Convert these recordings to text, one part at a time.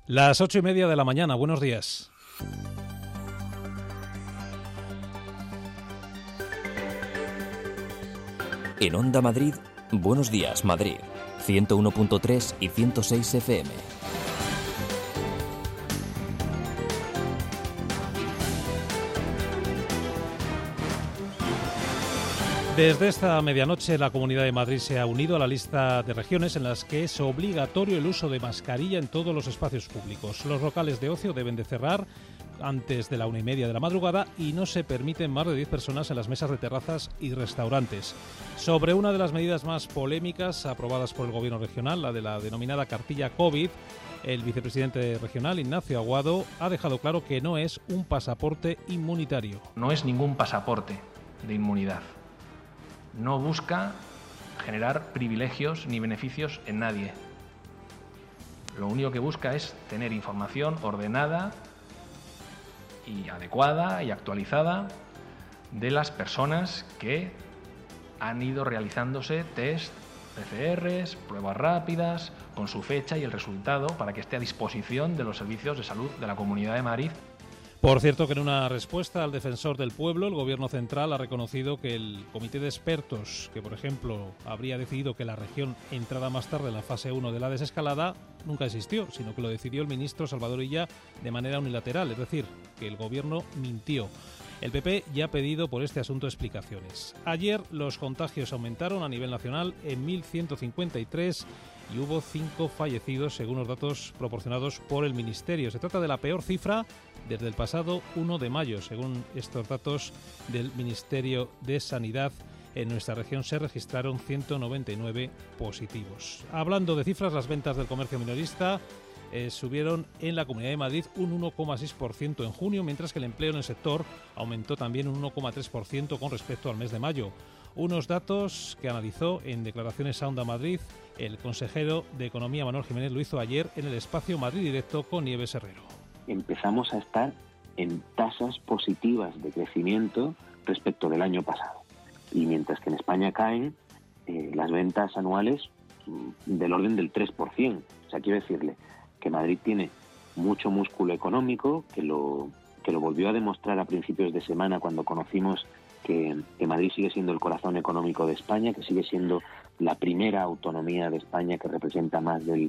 Las 8:30 de la mañana, buenos días. En Onda Madrid, Buenos Días Madrid, 101.3 y 106 FM. Desde esta medianoche, la Comunidad de Madrid se ha unido a la lista de regiones en las que es obligatorio el uso de mascarilla en todos los espacios públicos. Los locales de ocio deben de cerrar antes de la 1:30 de la madrugada y no se permiten más de 10 personas en las mesas de terrazas y restaurantes. Sobre una de las medidas más polémicas aprobadas por el Gobierno regional, la de la denominada cartilla COVID, el vicepresidente regional, Ignacio Aguado, ha dejado claro que no es un pasaporte inmunitario. No es ningún pasaporte de inmunidad. No busca generar privilegios ni beneficios en nadie. Lo único que busca es tener información ordenada y adecuada y actualizada de las personas que han ido realizándose test, PCRs, pruebas rápidas, con su fecha y el resultado para que esté a disposición de los servicios de salud de la Comunidad de Madrid. Por cierto, que en una respuesta al defensor del pueblo, el Gobierno central ha reconocido que el comité de expertos, que por ejemplo habría decidido que la región entrara más tarde en la fase 1 de la desescalada, nunca existió, sino que lo decidió el ministro Salvador Illa de manera unilateral, es decir, que el Gobierno mintió. El PP ya ha pedido por este asunto explicaciones. Ayer los contagios aumentaron a nivel nacional en 1.153 y hubo 5 fallecidos según los datos proporcionados por el Ministerio. Se trata de la peor cifra desde el pasado 1 de mayo, según estos datos del Ministerio de Sanidad. En nuestra región se registraron 199 positivos. Hablando de cifras, las ventas del comercio minorista subieron en la Comunidad de Madrid un 1,6% en junio, mientras que el empleo en el sector aumentó también un 1,3% con respecto al mes de mayo. Unos datos que analizó en declaraciones a Onda Madrid el consejero de Economía Manuel Jiménez. Lo hizo ayer en el espacio Madrid Directo con Nieves Herrero. Empezamos a estar en tasas positivas de crecimiento respecto del año pasado. Y mientras que en España caen las ventas anuales del orden del 3%. O sea, quiero decirle que Madrid tiene mucho músculo económico, que lo volvió a demostrar a principios de semana cuando conocimos que Madrid sigue siendo el corazón económico de España, que sigue siendo la primera autonomía de España que representa más del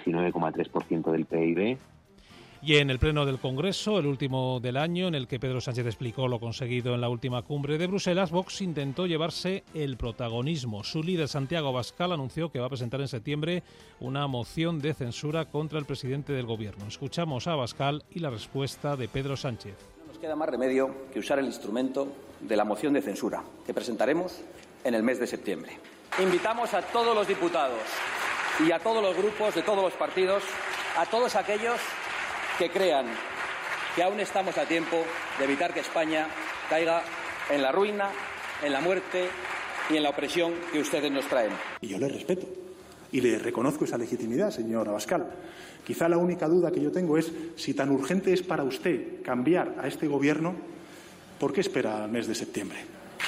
19,3% del PIB. Y en el Pleno del Congreso, el último del año, en el que Pedro Sánchez explicó lo conseguido en la última cumbre de Bruselas, Vox intentó llevarse el protagonismo. Su líder, Santiago Abascal, anunció que va a presentar en septiembre una moción de censura contra el presidente del Gobierno. Escuchamos a Abascal y la respuesta de Pedro Sánchez. No nos queda más remedio que usar el instrumento de la moción de censura, que presentaremos en el mes de septiembre. Invitamos a todos los diputados y a todos los grupos de todos los partidos, a todos aquellos que crean que aún estamos a tiempo de evitar que España caiga en la ruina, en la muerte y en la opresión que ustedes nos traen. Y yo le respeto y le reconozco esa legitimidad, señor Abascal. Quizá la única duda que yo tengo es si tan urgente es para usted cambiar a este gobierno, ¿por qué espera al mes de septiembre?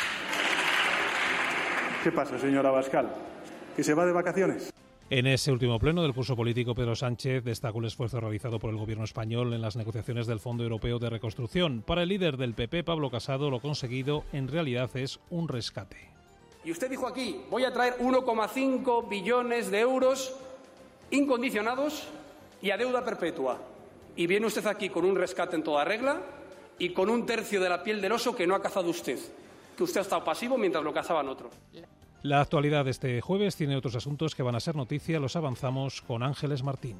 ¿Qué pasa, señor Abascal? ¿Que se va de vacaciones? En ese último pleno del curso político, Pedro Sánchez destacó el esfuerzo realizado por el Gobierno español en las negociaciones del Fondo Europeo de Reconstrucción. Para el líder del PP, Pablo Casado, lo conseguido en realidad es un rescate. Y usted dijo aquí, voy a traer 1,5 billones de euros incondicionados y a deuda perpetua. Y viene usted aquí con un rescate en toda regla y con un tercio de la piel del oso que no ha cazado usted, que usted ha estado pasivo mientras lo cazaban otros. La actualidad de este jueves tiene otros asuntos que van a ser noticia. Los avanzamos con Ángeles Martín.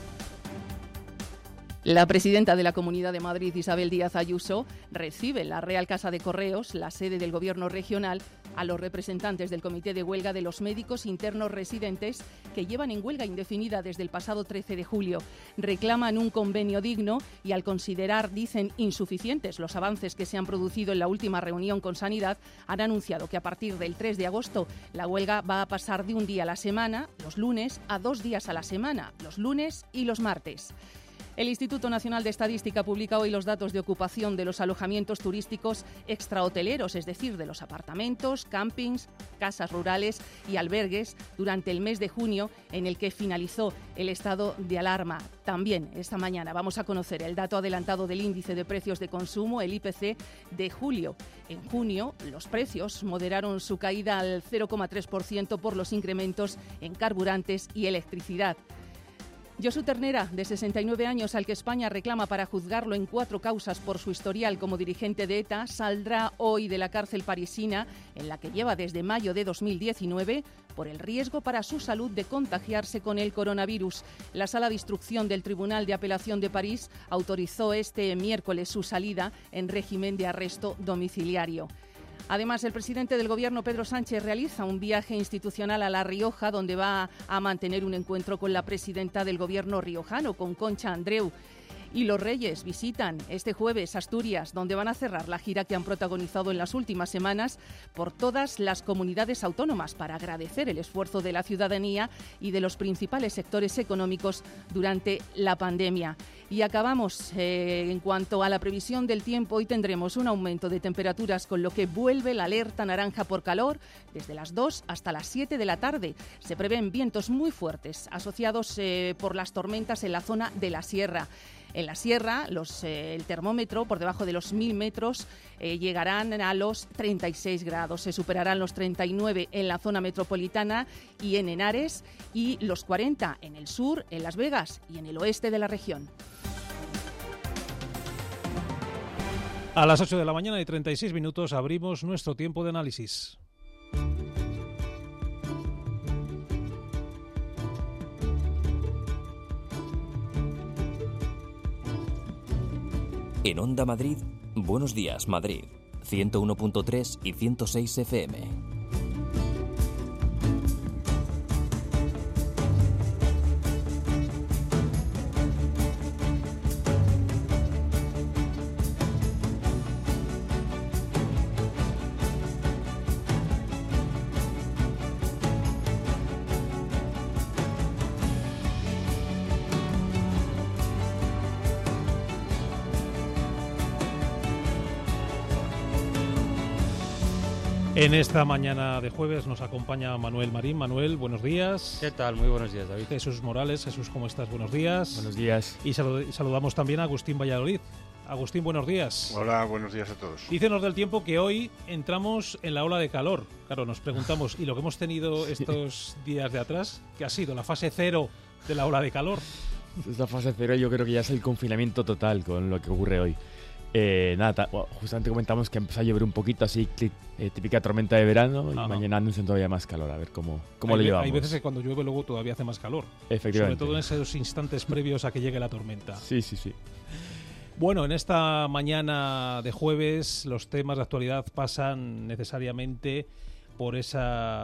La presidenta de la Comunidad de Madrid, Isabel Díaz Ayuso, recibe en la Real Casa de Correos, la sede del Gobierno regional, a los representantes del Comité de Huelga de los Médicos Internos Residentes que llevan en huelga indefinida desde el pasado 13 de julio. Reclaman un convenio digno y al considerar, dicen, insuficientes los avances que se han producido en la última reunión con Sanidad, han anunciado que a partir del 3 de agosto la huelga va a pasar de un día a la semana, los lunes, a 2 días a la semana, los lunes y los martes. El Instituto Nacional de Estadística publica hoy los datos de ocupación de los alojamientos turísticos extrahoteleros, es decir, de los apartamentos, campings, casas rurales y albergues durante el mes de junio, en el que finalizó el estado de alarma. También esta mañana vamos a conocer el dato adelantado del índice de precios de consumo, el IPC, de julio. En junio, los precios moderaron su caída al 0,3% por los incrementos en carburantes y electricidad. Josu Ternera, de 69 años, al que España reclama para juzgarlo en 4 causas por su historial como dirigente de ETA, saldrá hoy de la cárcel parisina, en la que lleva desde mayo de 2019, por el riesgo para su salud de contagiarse con el coronavirus. La Sala de Instrucción del Tribunal de Apelación de París autorizó este miércoles su salida en régimen de arresto domiciliario. Además, el presidente del Gobierno, Pedro Sánchez, realiza un viaje institucional a La Rioja, donde va a mantener un encuentro con la presidenta del Gobierno riojano, con Concha Andreu. Y los Reyes visitan este jueves Asturias, donde van a cerrar la gira que han protagonizado en las últimas semanas por todas las comunidades autónomas para agradecer el esfuerzo de la ciudadanía y de los principales sectores económicos durante la pandemia. Y acabamos en cuanto a la previsión del tiempo. Hoy tendremos un aumento de temperaturas, con lo que vuelve la alerta naranja por calor desde las 2 hasta las 7 de la tarde. Se prevén vientos muy fuertes asociados por las tormentas en la zona de la sierra. En la sierra, el termómetro por debajo de los 1000 metros llegarán a los 36 grados. Se superarán los 39 en la zona metropolitana y en Henares, y los 40 en el sur, en Las Vegas y en el oeste de la región. A las 8 de la mañana y 36 minutos abrimos nuestro tiempo de análisis. En Onda Madrid, Buenos Días Madrid, 101.3 y 106 FM. En esta mañana de jueves nos acompaña Manuel Marín. Manuel, buenos días. ¿Qué tal? Muy buenos días, David. Jesús Morales. Jesús, ¿cómo estás? Buenos días. Buenos días. Y saludamos también a Agustín Valladolid. Agustín, buenos días. Hola, buenos días a todos. Dícenos del tiempo que hoy entramos en la ola de calor. Claro, nos preguntamos, ¿y lo que hemos tenido estos días de atrás? ¿Qué ha sido? ¿La fase 0 de la ola de calor? Esta fase 0 yo creo que ya es el confinamiento total con lo que ocurre hoy. Justamente comentamos que empezó a llover un poquito, así típica tormenta de verano, y mañana anuncian todavía más calor, a ver cómo lo llevamos. Hay veces que cuando llueve luego todavía hace más calor. Efectivamente. Sobre todo en esos instantes previos a que llegue la tormenta. Sí. Bueno, en esta mañana de jueves los temas de actualidad pasan necesariamente por ese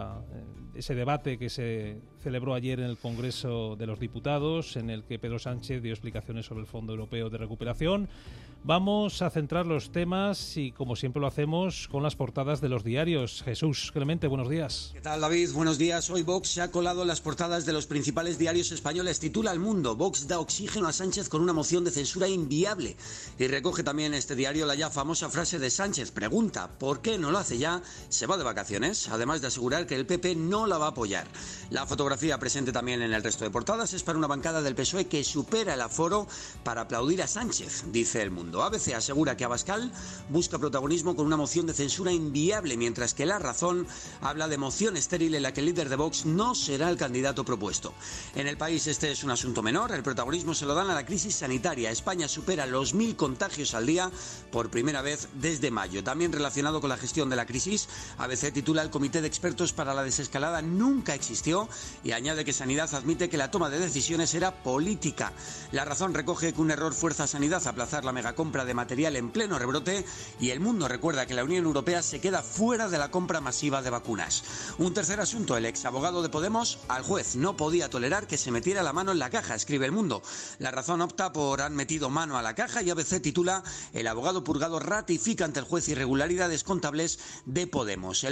debate que se celebró ayer en el Congreso de los Diputados, en el que Pedro Sánchez dio explicaciones sobre el Fondo Europeo de Recuperación. Vamos a centrar los temas y, como siempre lo hacemos, con las portadas de los diarios. Jesús Clemente, buenos días. ¿Qué tal, David? Buenos días. Hoy Vox se ha colado en las portadas de los principales diarios españoles. Titula El Mundo: Vox da oxígeno a Sánchez con una moción de censura inviable. Y recoge también este diario la ya famosa frase de Sánchez. Pregunta, ¿por qué no lo hace ya? Se va de vacaciones, además de asegurar que el PP no la va a apoyar. La fotografía presente también en el resto de portadas es para una bancada del PSOE que supera el aforo para aplaudir a Sánchez, dice El Mundo. ABC asegura que Abascal busca protagonismo con una moción de censura inviable, mientras que La Razón habla de moción estéril en la que el líder de Vox no será el candidato propuesto. En El País este es un asunto menor, el protagonismo se lo dan a la crisis sanitaria. España supera los 1000 contagios al día por primera vez desde mayo. También relacionado con la gestión de la crisis, ABC titula El Comité de Expertos para la Desescalada nunca existió y añade que Sanidad admite que la toma de decisiones era política. La Razón recoge que un error fuerza a Sanidad a aplazar la megacompra de material en pleno rebrote, y El Mundo recuerda que la Unión Europea se queda fuera de la compra masiva de vacunas. Un tercer asunto: el exabogado de Podemos al juez no podía tolerar que se metiera la mano en la caja, escribe El Mundo. La Razón opta por han metido mano a la caja y ABC titula El abogado purgado ratifica ante el juez irregularidades contables de Podemos. El País prefiere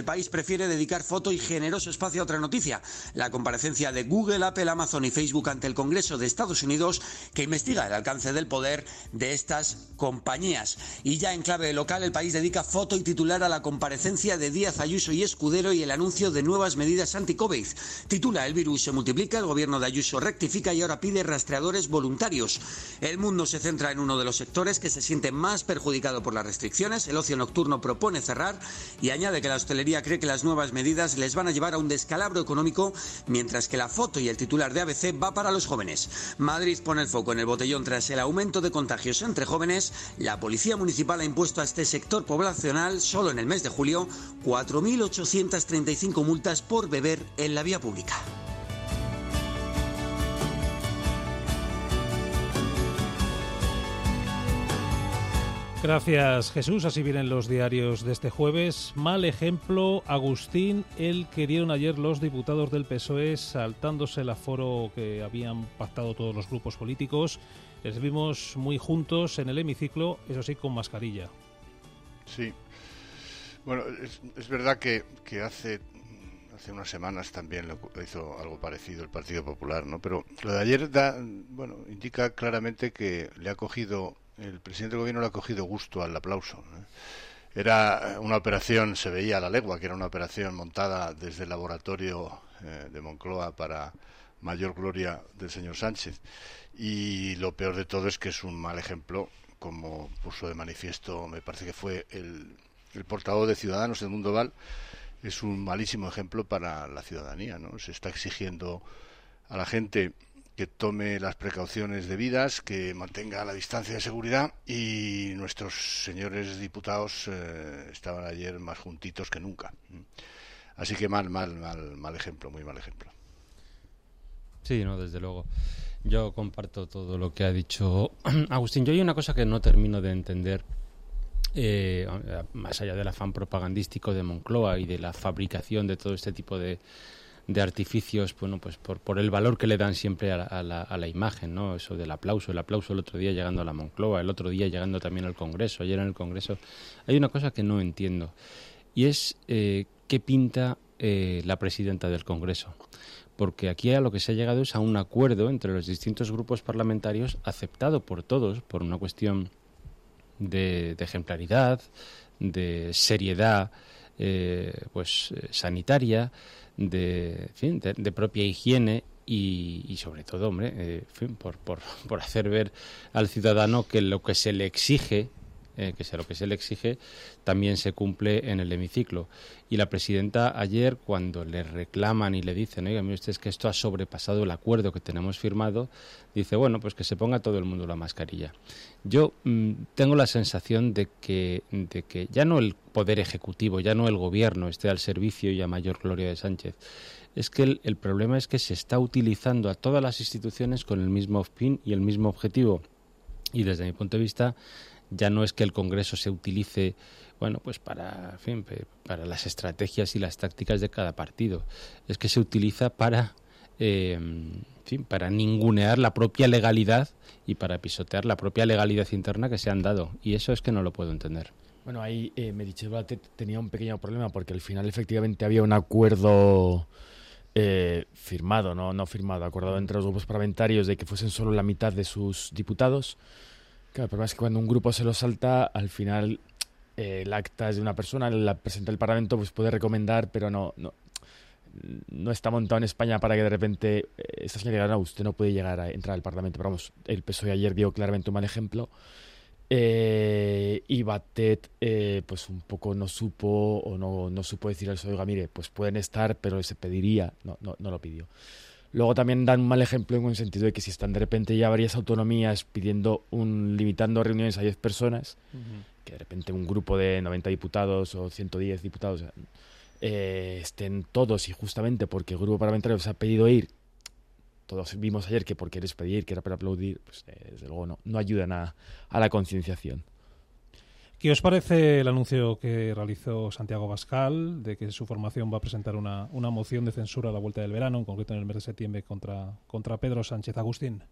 prefiere dedicar foto y generoso espacio a otra noticia, la comparecencia de Google, Apple, Amazon y Facebook ante el Congreso de Estados Unidos, que investiga el alcance del poder de estas compañías. Y ya en clave local, El País dedica foto y titular a la comparecencia de Díaz, Ayuso y Escudero y el anuncio de nuevas medidas anti-COVID. Titula: El virus se multiplica, el gobierno de Ayuso rectifica y ahora pide rastreadores voluntarios. El Mundo se centra en uno de los sectores que se siente más perjudicado por las restricciones. El ocio nocturno propone cerrar y añade que la hostelería cree que las nuevas medidas les van a llevar a un descalabro económico, mientras que la foto y el titular de ABC va para los jóvenes. Madrid pone el foco en el botellón tras el aumento de contagios entre jóvenes. La Policía Municipal ha impuesto a este sector poblacional, solo en el mes de julio, 4.835 multas por beber en la vía pública. Gracias, Jesús. Así vienen los diarios de este jueves. Mal ejemplo, Agustín, el que dieron ayer los diputados del PSOE saltándose el aforo que habían pactado todos los grupos políticos. Les vimos muy juntos en el hemiciclo, eso sí, con mascarilla. Sí. Bueno, es verdad que hace unas semanas también lo hizo algo parecido el Partido Popular, ¿no? Pero lo de ayer indica claramente que el presidente del gobierno le ha cogido gusto al aplauso, ¿no? Era una operación, se veía a la legua que era una operación montada desde el laboratorio de Moncloa para mayor gloria del señor Sánchez. Y lo peor de todo es que es un mal ejemplo, como puso de manifiesto, me parece que fue el portavoz de Ciudadanos, Edmundo Val. Es un malísimo ejemplo para la ciudadanía, ¿no? Se está exigiendo a la gente que tome las precauciones debidas, que mantenga la distancia de seguridad, y nuestros señores diputados estaban ayer más juntitos que nunca. Así que mal ejemplo, muy mal ejemplo. Sí, no, desde luego. Yo comparto todo lo que ha dicho Agustín. Yo hay una cosa que no termino de entender, más allá del afán propagandístico de Moncloa y de la fabricación de todo este tipo de artificios, bueno, pues por el valor que le dan siempre a la imagen, ¿no? Eso del aplauso, el otro día llegando a la Moncloa, el otro día llegando también al Congreso, ayer en el Congreso. Hay una cosa que no entiendo, y es qué pinta la presidenta del Congreso. Porque aquí a lo que se ha llegado es a un acuerdo entre los distintos grupos parlamentarios aceptado por todos por una cuestión de ejemplaridad, de seriedad sanitaria, de propia higiene y sobre todo, hombre, por hacer ver al ciudadano que lo que se le exige también se cumple en el hemiciclo. Y la presidenta ayer, cuando le reclaman y le dicen, oiga, mire usted, es que esto ha sobrepasado el acuerdo que tenemos firmado, dice, bueno, pues que se ponga todo el mundo la mascarilla. Yo tengo la sensación de que ya no el Poder Ejecutivo, ya no el Gobierno esté al servicio y a mayor gloria de Sánchez. Es que el problema es que se está utilizando a todas las instituciones con el mismo fin y el mismo objetivo. Y desde mi punto de vista, ya no es que el Congreso se utilice, bueno, pues para las estrategias y las tácticas de cada partido. Es que se utiliza para ningunear la propia legalidad y para pisotear la propia legalidad interna que se han dado. Y eso es que no lo puedo entender. Bueno, ahí Meritxell Batet tenía un pequeño problema porque al final efectivamente había un acuerdo firmado, no firmado, acordado entre los grupos parlamentarios de que fuesen solo la mitad de sus diputados. Claro, el problema es que cuando un grupo se lo salta, al final el acta es de una persona, la presenta el Parlamento, pues puede recomendar, pero no está montado en España para que de repente esta señora diga, no, usted no puede llegar a entrar al Parlamento. Pero vamos, el PSOE ayer dio claramente un mal ejemplo. Y Batet pues un poco no supo decir al PSOE, oiga, mire, pues pueden estar, pero se pediría, no lo pidió. Luego también dan un mal ejemplo en el sentido de que si están de repente ya varias autonomías limitando reuniones a 10 personas, que de repente un grupo de 90 diputados o 110 diputados estén todos, y justamente porque el grupo parlamentario se ha pedido ir, todos vimos ayer que porque eres pedir, que era para aplaudir, pues desde luego no ayudan a la concienciación. ¿Qué os parece el anuncio que realizó Santiago Abascal de que su formación va a presentar una moción de censura a la vuelta del verano, en concreto en el mes de septiembre, contra Pedro Sánchez? Agustín.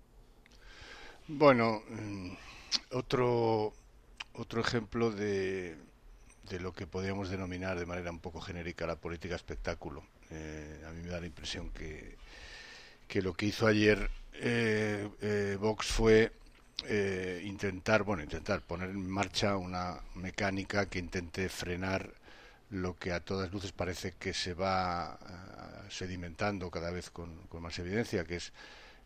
Bueno, otro ejemplo de lo que podríamos denominar de manera un poco genérica la política espectáculo. A mí me da la impresión que lo que hizo ayer Vox fue intentar poner en marcha una mecánica que intente frenar lo que a todas luces parece que se va sedimentando cada vez con más evidencia, que es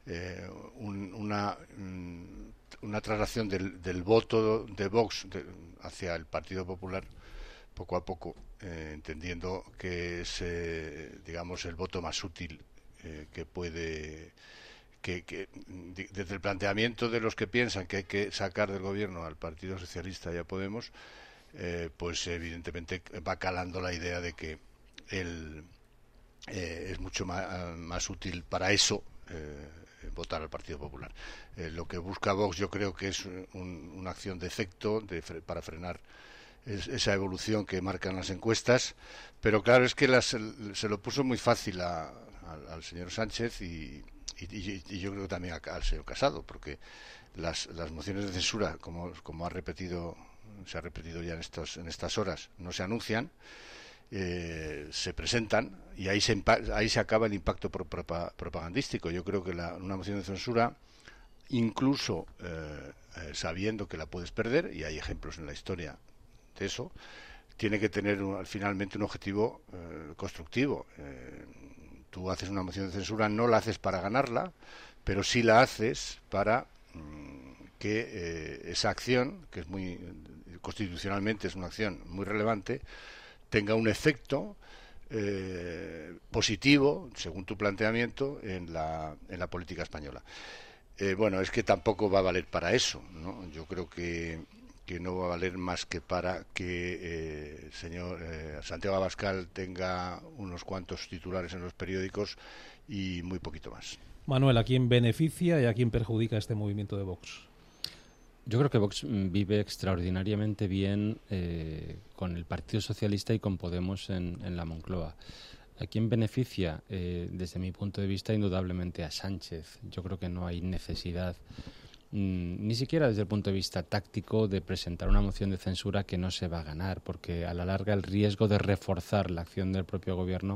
una traslación del voto de Vox hacia el Partido Popular poco a poco, entendiendo que es, digamos, el voto más útil que puede... Que desde el planteamiento de los que piensan que hay que sacar del gobierno al Partido Socialista y a Podemos, pues evidentemente va calando la idea de que él es mucho más útil para eso votar al Partido Popular. Lo que busca Vox, yo creo que es una acción de efecto para frenar esa evolución que marcan las encuestas, pero claro, es que se lo puso muy fácil al señor Sánchez y yo creo que también al señor Casado, porque las mociones de censura, como se ha repetido ya en estas horas, no se anuncian, se presentan y ahí se acaba el impacto propagandístico. Yo creo que una moción de censura, incluso sabiendo que la puedes perder, y hay ejemplos en la historia de eso, tiene que tener finalmente un objetivo constructivo. Tú haces una moción de censura, no la haces para ganarla, pero sí la haces para que esa acción, que es constitucionalmente es una acción muy relevante, tenga un efecto positivo, según tu planteamiento, en la política española. Bueno, es que tampoco va a valer para eso, ¿no? Yo creo que no va a valer más que para que el señor Santiago Abascal tenga unos cuantos titulares en los periódicos y muy poquito más. Manuel, ¿a quién beneficia y a quién perjudica este movimiento de Vox? Yo creo que Vox vive extraordinariamente bien con el Partido Socialista y con Podemos en la Moncloa. ¿A quién beneficia? Desde mi punto de vista, indudablemente a Sánchez. Yo creo que no hay necesidad, ni siquiera desde el punto de vista táctico, de presentar una moción de censura que no se va a ganar, porque a la larga el riesgo de reforzar la acción del propio gobierno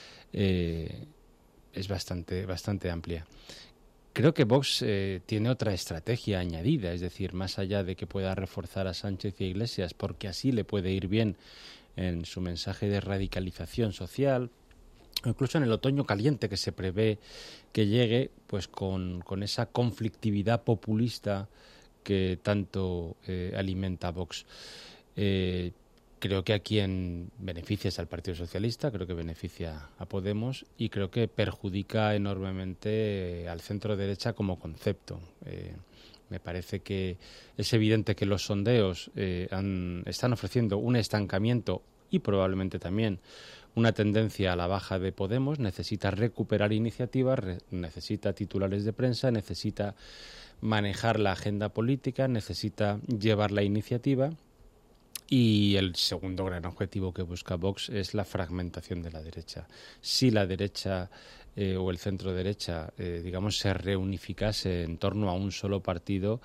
es bastante amplia. Creo que Vox tiene otra estrategia añadida, es decir, más allá de que pueda reforzar a Sánchez y a Iglesias, porque así le puede ir bien en su mensaje de radicalización social, incluso en el otoño caliente que se prevé que llegue, pues con esa conflictividad populista que tanto alimenta Vox. Creo que a quien beneficia es al Partido Socialista, creo que beneficia a Podemos y creo que perjudica enormemente al centro derecha como concepto. Me parece que es evidente que los sondeos están ofreciendo un estancamiento y probablemente también una tendencia a la baja de Podemos. Necesita recuperar iniciativas, necesita titulares de prensa, necesita manejar la agenda política, necesita llevar la iniciativa. Y el segundo gran objetivo que busca Vox es la fragmentación de la derecha. Si la derecha o el centro derecha, digamos, se reunificase en torno a un solo partido,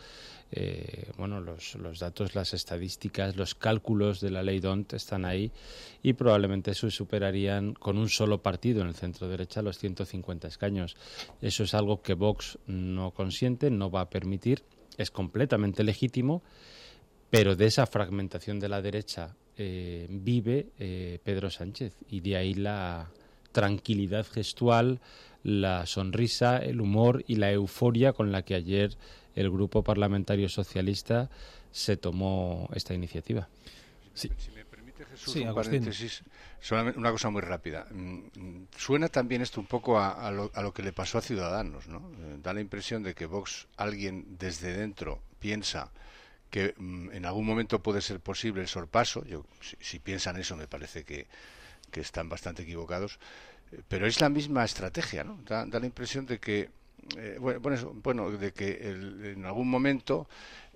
los datos, las estadísticas, los cálculos de la ley D'Hondt están ahí y probablemente se superarían con un solo partido en el centro derecha los 150 escaños. Eso es algo que Vox no consiente, no va a permitir, es completamente legítimo. Pero de esa fragmentación de la derecha vive Pedro Sánchez y de ahí la tranquilidad gestual, la sonrisa, el humor y la euforia con la que ayer el Grupo Parlamentario Socialista se tomó esta iniciativa. Sí. Si me permite, Jesús, un paréntesis, solamente una cosa muy rápida. Suena también esto un poco a lo que le pasó a Ciudadanos, ¿no? Da la impresión de que Vox, alguien desde dentro piensa que en algún momento puede ser posible el sorpaso. Si piensan eso, me parece que están bastante equivocados, pero es la misma estrategia, ¿no? Da la impresión de que de que en algún momento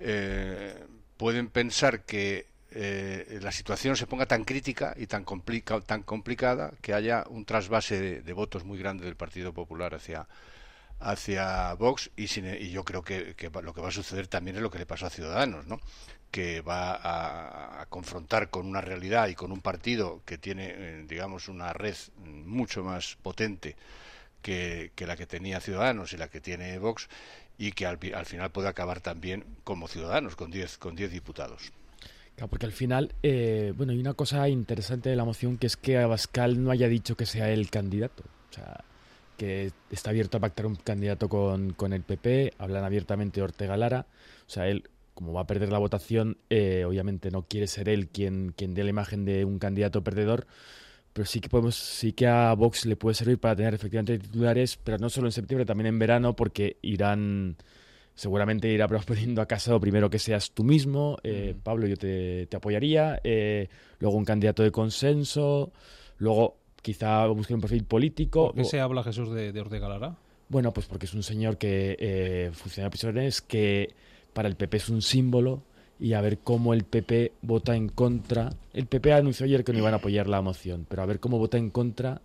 pueden pensar que la situación se ponga tan crítica y tan complicada que haya un trasvase de votos muy grande del Partido Popular hacia Vox, y yo creo que lo que va a suceder también es lo que le pasó a Ciudadanos, ¿no? Que va a confrontar con una realidad y con un partido que tiene, digamos, una red mucho más potente que la que tenía Ciudadanos y la que tiene Vox, y que al final puede acabar también como Ciudadanos, con 10 diputados. Claro, porque al final, hay una cosa interesante de la moción, que es que Abascal no haya dicho que sea el candidato. O sea, que está abierto a pactar un candidato con el PP, hablan abiertamente de Ortega Lara. O sea, él, como va a perder la votación, obviamente no quiere ser él quien dé la imagen de un candidato perdedor, pero sí que a Vox le puede servir para tener efectivamente titulares, pero no solo en septiembre, también en verano, porque seguramente irá proponiendo a Casado primero que seas tú mismo, Pablo, yo te apoyaría, luego un candidato de consenso, luego quizá busque un perfil político. ¿Por qué se habla, Jesús, de Ortega Lara? Bueno, pues porque es un señor que funciona a prisiones, que para el PP es un símbolo, y a ver cómo el PP vota en contra. El PP anunció ayer que no iban a apoyar la moción, pero a ver cómo vota en contra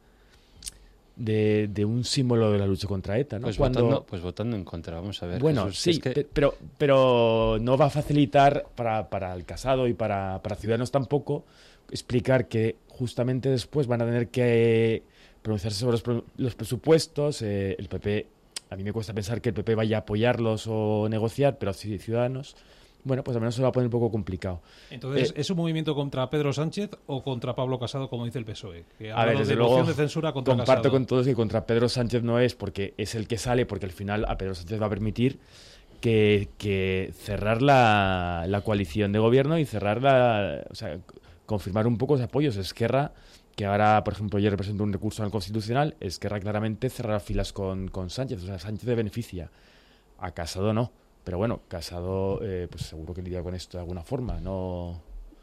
de un símbolo de la lucha contra ETA, ¿no? Pues votando en contra, vamos a ver. Bueno, Jesús, sí, es que... pero no va a facilitar para el Casado y para Ciudadanos tampoco explicar que justamente después van a tener que pronunciarse sobre los presupuestos. El PP, a mí me cuesta pensar que el PP vaya a apoyarlos o negociar, pero sí Ciudadanos. Bueno, pues al menos se va a poner un poco complicado. Entonces, ¿es un movimiento contra Pedro Sánchez o contra Pablo Casado, como dice el PSOE? Que a ver, desde de luego, moción de censura contra comparto Casado. con todos que contra Pedro Sánchez no es, porque es el que sale, porque al final a Pedro Sánchez va a permitir que cerrar la coalición de gobierno y confirmar un poco los apoyos. Esquerra, que ahora, por ejemplo, ayer presentó un recurso al Constitucional, Esquerra claramente cerrar filas con Sánchez. O sea, Sánchez le beneficia, a Casado no. Pero bueno, Casado pues seguro que lidia con esto de alguna forma, ¿no?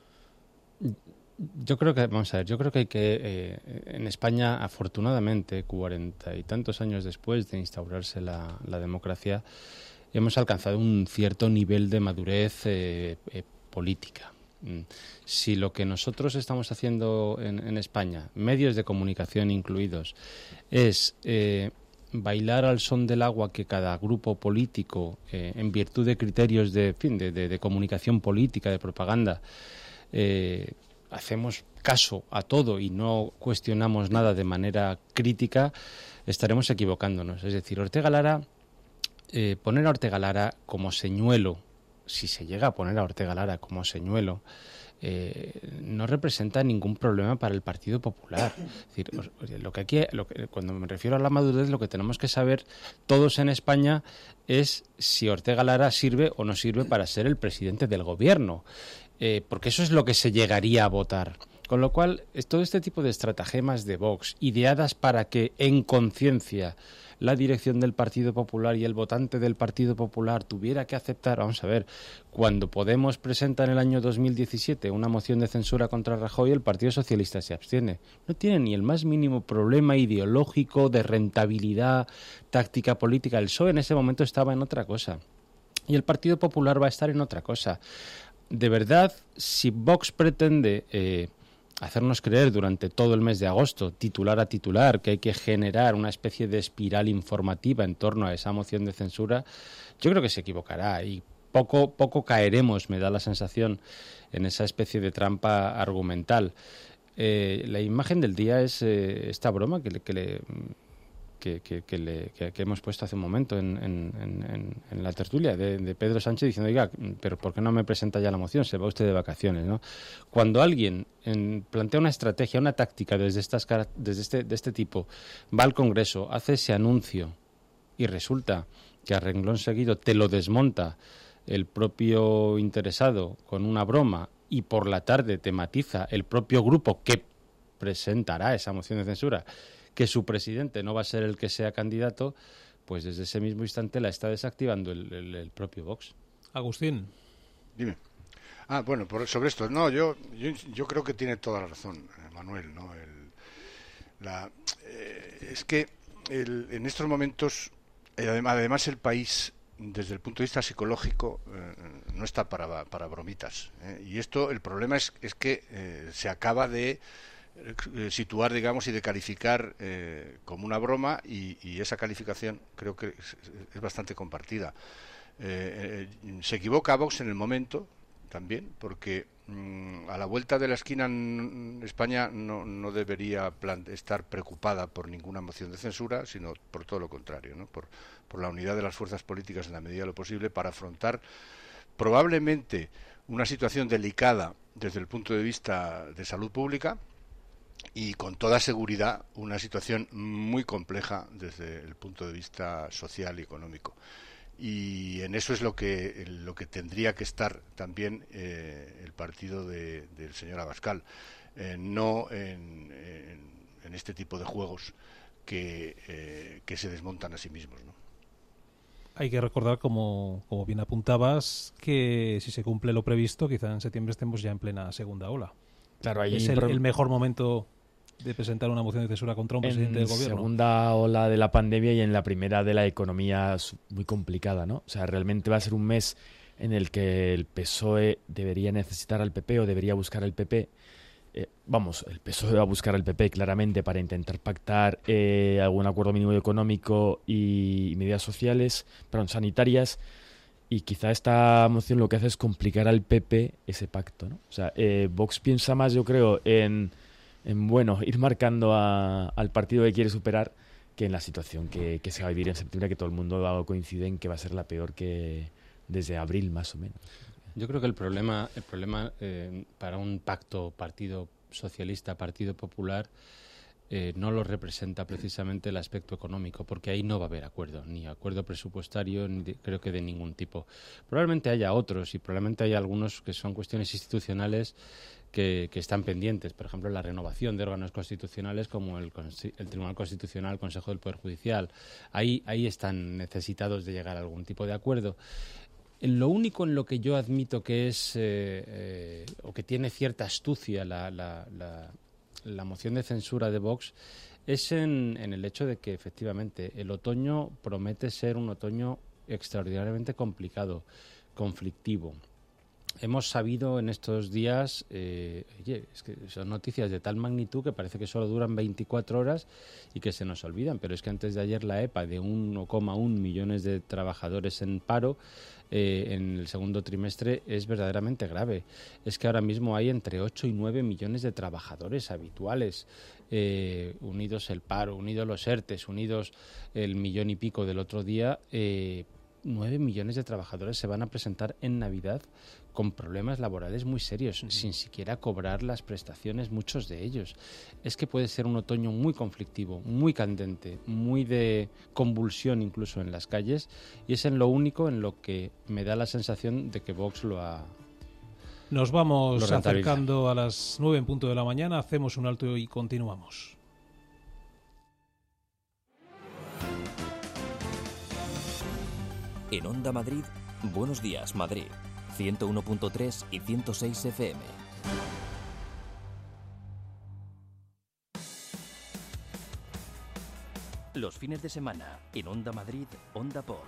Yo creo que, hay que, en España, afortunadamente, 40 y tantos años después de instaurarse la democracia, hemos alcanzado un cierto nivel de madurez política. Si lo que nosotros estamos haciendo en España, medios de comunicación incluidos, es bailar al son del agua que cada grupo político, en virtud de criterios de comunicación política, de propaganda, hacemos caso a todo y no cuestionamos nada de manera crítica, estaremos equivocándonos. Es decir, Ortega Lara, poner a Ortega Lara como señuelo, si se llega a poner a Ortega Lara como señuelo, no representa ningún problema para el Partido Popular. Es decir, cuando me refiero a la madurez, lo que tenemos que saber todos en España es si Ortega Lara sirve o no sirve para ser el presidente del gobierno, porque eso es lo que se llegaría a votar. Con lo cual, todo este tipo de estratagemas de Vox, ideadas para que en conciencia la dirección del Partido Popular y el votante del Partido Popular tuviera que aceptar, vamos a ver, cuando Podemos presenta en el año 2017 una moción de censura contra Rajoy, el Partido Socialista se abstiene. No tiene ni el más mínimo problema ideológico, de rentabilidad, táctica política. El PSOE en ese momento estaba en otra cosa y el Partido Popular va a estar en otra cosa. De verdad, si Vox pretende hacernos creer durante todo el mes de agosto, titular a titular, que hay que generar una especie de espiral informativa en torno a esa moción de censura, yo creo que se equivocará y poco caeremos, me da la sensación, en esa especie de trampa argumental. La imagen del día es esta broma que hemos puesto hace un momento en la tertulia de Pedro Sánchez diciendo, oiga, pero ¿por qué no me presenta ya la moción? Se va usted de vacaciones, ¿no? Cuando alguien plantea una estrategia, una táctica de este tipo, va al Congreso, hace ese anuncio y resulta que a renglón seguido te lo desmonta el propio interesado con una broma y por la tarde te matiza el propio grupo que presentará esa moción de censura, que su presidente no va a ser el que sea candidato, pues desde ese mismo instante la está desactivando el propio Vox. Agustín. Dime. Bueno, sobre esto, no, yo creo que tiene toda la razón, Manuel, ¿no? Es que en estos momentos, además el país, desde el punto de vista psicológico, no está para bromitas, y esto, el problema es que se acaba de situar, digamos, y de calificar como una broma, y esa calificación creo que es bastante compartida. Se equivoca Vox en el momento también, porque a la vuelta de la esquina España no debería estar preocupada por ninguna moción de censura, sino por todo lo contrario, ¿no? Por la unidad de las fuerzas políticas en la medida de lo posible para afrontar probablemente una situación delicada desde el punto de vista de salud pública, y con toda seguridad una situación muy compleja desde el punto de vista social y económico. Y en eso es lo que tendría que estar también el partido del señor Abascal, no en este tipo de juegos que se desmontan a sí mismos, ¿no? Hay que recordar, como bien apuntabas, que si se cumple lo previsto, quizá en septiembre estemos ya en plena segunda ola. Claro, ahí es el mejor momento de presentar una moción de censura contra un presidente del gobierno. En segunda ola de la pandemia y en la primera de la economía muy complicada, ¿no? O sea, realmente va a ser un mes en el que el PSOE debería necesitar al PP o debería buscar al PP. El PSOE va a buscar al PP claramente para intentar pactar algún acuerdo mínimo económico y medidas sociales, sanitarias. Y quizá esta moción lo que hace es complicar al PP ese pacto, ¿no? O sea, Vox piensa más, yo creo, en ir marcando al partido que quiere superar, que en la situación que se va a vivir en septiembre, que todo el mundo coincide en que va a ser la peor que desde abril, más o menos. Yo creo que el problema para un pacto Partido Socialista, Partido Popular, no lo representa precisamente el aspecto económico, porque ahí no va a haber acuerdo, ni acuerdo presupuestario, creo que de ningún tipo. Probablemente haya otros, y probablemente haya algunos que son cuestiones institucionales que están pendientes, por ejemplo, la renovación de órganos constitucionales como el Tribunal Constitucional, el Consejo del Poder Judicial. Ahí están necesitados de llegar a algún tipo de acuerdo. Lo único en lo que yo admito que es o que tiene cierta astucia la moción de censura de Vox es en el hecho de que efectivamente el otoño promete ser un otoño extraordinariamente complicado, conflictivo. Hemos sabido en estos días, es que son noticias de tal magnitud que parece que solo duran 24 horas y que se nos olvidan, pero es que antes de ayer la EPA, de 1,1 millones de trabajadores en paro en el segundo trimestre, es verdaderamente grave. Es que ahora mismo hay entre 8 y 9 millones de trabajadores habituales, unidos el paro, unidos los ERTES, unidos el 1,5 millones del otro día. 9 millones de trabajadores se van a presentar en Navidad con problemas laborales muy serios, sin siquiera cobrar las prestaciones, muchos de ellos. Es que puede ser un otoño muy conflictivo, muy candente, muy de convulsión incluso en las calles, y es en lo único en lo que me da la sensación de que Vox lo ha... Nos vamos acercando a las 9 en punto de la mañana, hacemos un alto y continuamos. En Onda Madrid, Buenos Días Madrid, 101.3 y 106 FM. Los fines de semana, en Onda Madrid, Onda Pop.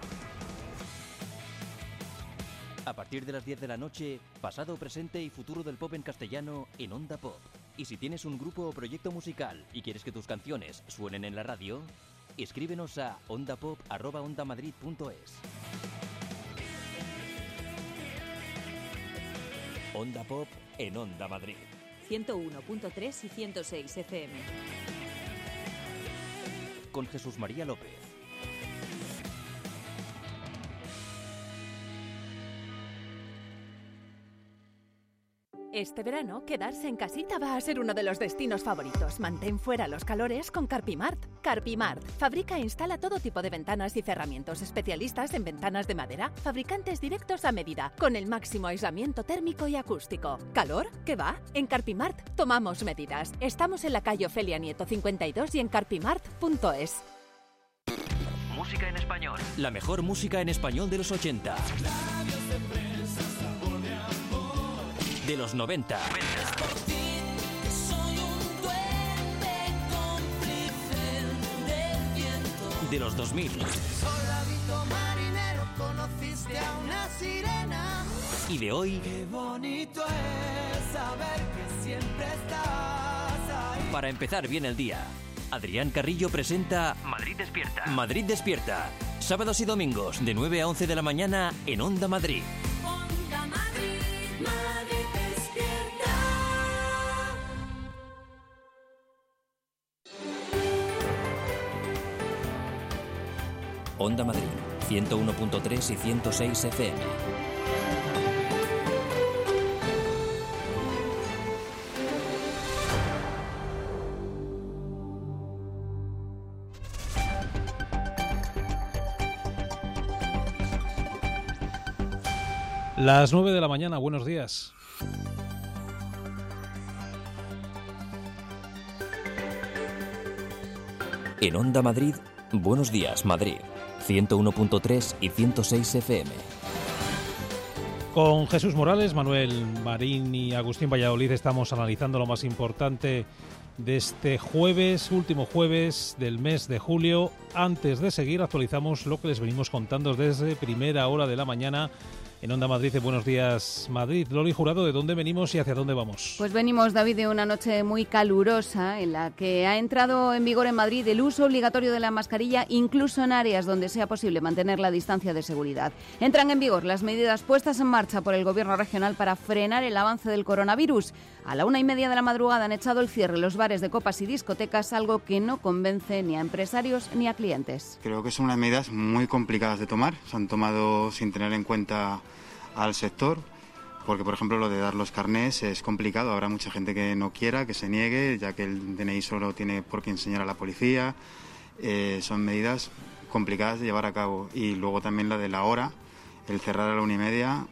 A partir de las 10 de la noche, pasado, presente y futuro del pop en castellano en Onda Pop. Y si tienes un grupo o proyecto musical y quieres que tus canciones suenen en la radio, escríbenos a ondapop@ondamadrid.es. Onda Pop en Onda Madrid. 101.3 y 106 FM. Con Jesús María López. Este verano, quedarse en casita va a ser uno de los destinos favoritos. Mantén fuera los calores con Carpimart. Carpimart fabrica e instala todo tipo de ventanas y cerramientos, especialistas en ventanas de madera, fabricantes directos a medida, con el máximo aislamiento térmico y acústico. ¿Calor? ¿Qué va? En Carpimart tomamos medidas. Estamos en la calle Ofelia Nieto 52 y en carpimart.es. Música en español. La mejor música en español de los 80. De los 90. De los 2000. Soldadito marinero, conociste a una sirena. Y de hoy. Qué bonito es saber que siempre estás ahí. para empezar bien el día. Adrián Carrillo presenta Madrid Despierta. Madrid Despierta. Sábados y domingos de 9 a 11 de la mañana en Onda Madrid. Onda Madrid, Madrid Despierta. Onda Madrid, 101.3 y 106 FM. Las 9 de la mañana, buenos días. En Onda Madrid, buenos días Madrid, 101.3 y 106 FM. Con Jesús Morales, Manuel Marín y Agustín Valladolid estamos analizando lo más importante de este jueves, último jueves del mes de julio. Antes de seguir, actualizamos lo que les venimos contando desde primera hora de la mañana en Onda Madrid de Buenos Días Madrid. Loli Jurado, ¿de dónde venimos y hacia dónde vamos? Pues venimos, David, de una noche muy calurosa en la que ha entrado en vigor en Madrid el uso obligatorio de la mascarilla, incluso en áreas donde sea posible mantener la distancia de seguridad. Entran en vigor las medidas puestas en marcha por el Gobierno regional para frenar el avance del coronavirus. A la 1:30 de la madrugada han echado el cierre los bares de copas y discotecas, algo que no convence ni a empresarios ni a clientes. Creo que son unas medidas muy complicadas de tomar. Se han tomado sin tener en cuenta al sector, porque por ejemplo lo de dar los carnés es complicado. Habrá mucha gente que no quiera, que se niegue, ya que el DNI solo tiene por qué enseñar a la policía. Son medidas complicadas de llevar a cabo. Y luego también la de la hora, el cerrar a la 1:30,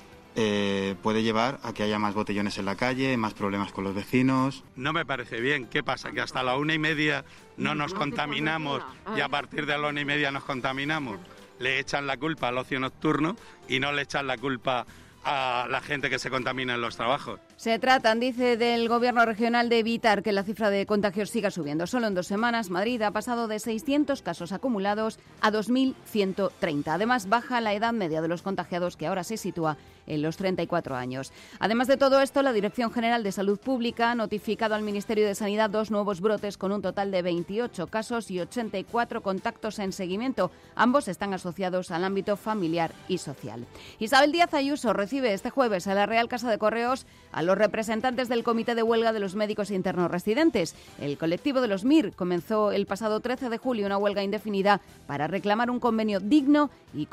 puede llevar a que haya más botellones en la calle, más problemas con los vecinos. No me parece bien. ¿Qué pasa? ¿Que hasta la 1:30 no nos contaminamos y a partir de la 1:30 nos contaminamos? Le echan la culpa al ocio nocturno y no le echan la culpa a la gente que se contamina en los trabajos. Se tratan, dice, del Gobierno regional de evitar que la cifra de contagios siga subiendo. Solo en 2 semanas Madrid ha pasado de 600 casos acumulados a 2.130. Además, baja la edad media de los contagiados, que ahora se sitúa en los 34 años. Además de todo esto, la Dirección General de Salud Pública ha notificado al Ministerio de Sanidad 2 nuevos brotes con un total de 28 casos y 84 contactos en seguimiento. Ambos están asociados al ámbito familiar y social. Isabel Díaz Ayuso recibe este jueves a la Real Casa de Correos a los representantes del Comité de Huelga de los Médicos Internos Residentes. El colectivo de los MIR comenzó el pasado 13 de julio una huelga indefinida para reclamar un convenio digno y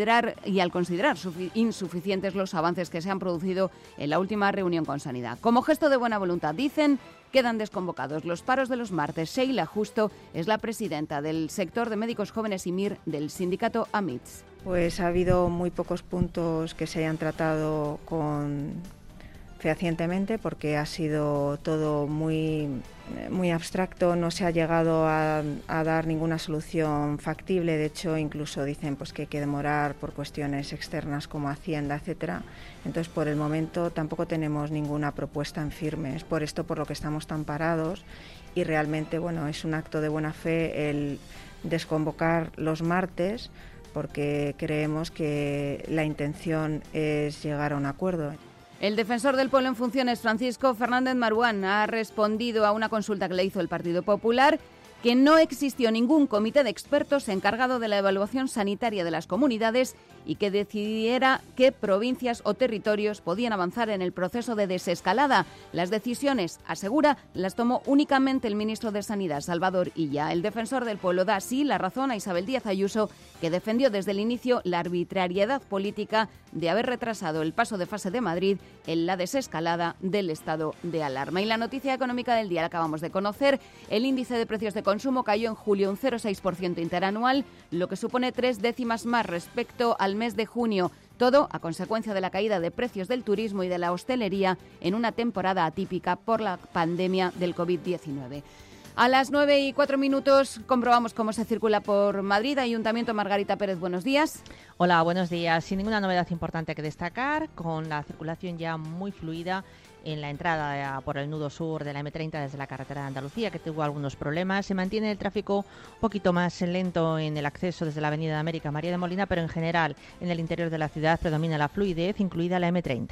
al considerar insuficientes los avances que se han producido en la última reunión con Sanidad. Como gesto de buena voluntad, dicen, quedan desconvocados los paros de los martes. Sheila Justo es la presidenta del sector de médicos jóvenes y MIR del sindicato AMITS. Pues ha habido muy pocos puntos que se hayan tratado fehacientemente, porque ha sido todo muy abstracto, no se ha llegado a dar ninguna solución factible. De hecho, incluso dicen pues que hay que demorar por cuestiones externas como Hacienda, etcétera. Entonces, por el momento tampoco tenemos ninguna propuesta en firme. Es por esto por lo que estamos tan parados, y realmente, bueno, es un acto de buena fe el desconvocar los martes, porque creemos que la intención es llegar a un acuerdo. El defensor del pueblo en funciones, Francisco Fernández Maruán, ha respondido a una consulta que le hizo el Partido Popular que no existió ningún comité de expertos encargado de la evaluación sanitaria de las comunidades y que decidiera qué provincias o territorios podían avanzar en el proceso de desescalada. Las decisiones, asegura, las tomó únicamente el ministro de Sanidad, Salvador Illa. El defensor del pueblo da así la razón a Isabel Díaz Ayuso, que defendió desde el inicio la arbitrariedad política de haber retrasado el paso de fase de Madrid en la desescalada del estado de alarma. Y la noticia económica del día la acabamos de conocer. El índice de precios de consumo cayó en julio un 0,6% interanual, lo que supone 3 décimas más respecto al mes de junio. Todo a consecuencia de la caída de precios del turismo y de la hostelería en una temporada atípica por la pandemia del COVID-19. A las 9:04 comprobamos cómo se circula por Madrid. Ayuntamiento, Margarita Pérez, buenos días. Hola, buenos días. Sin ninguna novedad importante que destacar, con la circulación ya muy fluida en la entrada por el nudo sur de la M30 desde la carretera de Andalucía, que tuvo algunos problemas. Se mantiene el tráfico un poquito más lento en el acceso desde la Avenida de América María de Molina, pero en general en el interior de la ciudad predomina la fluidez, incluida la M30.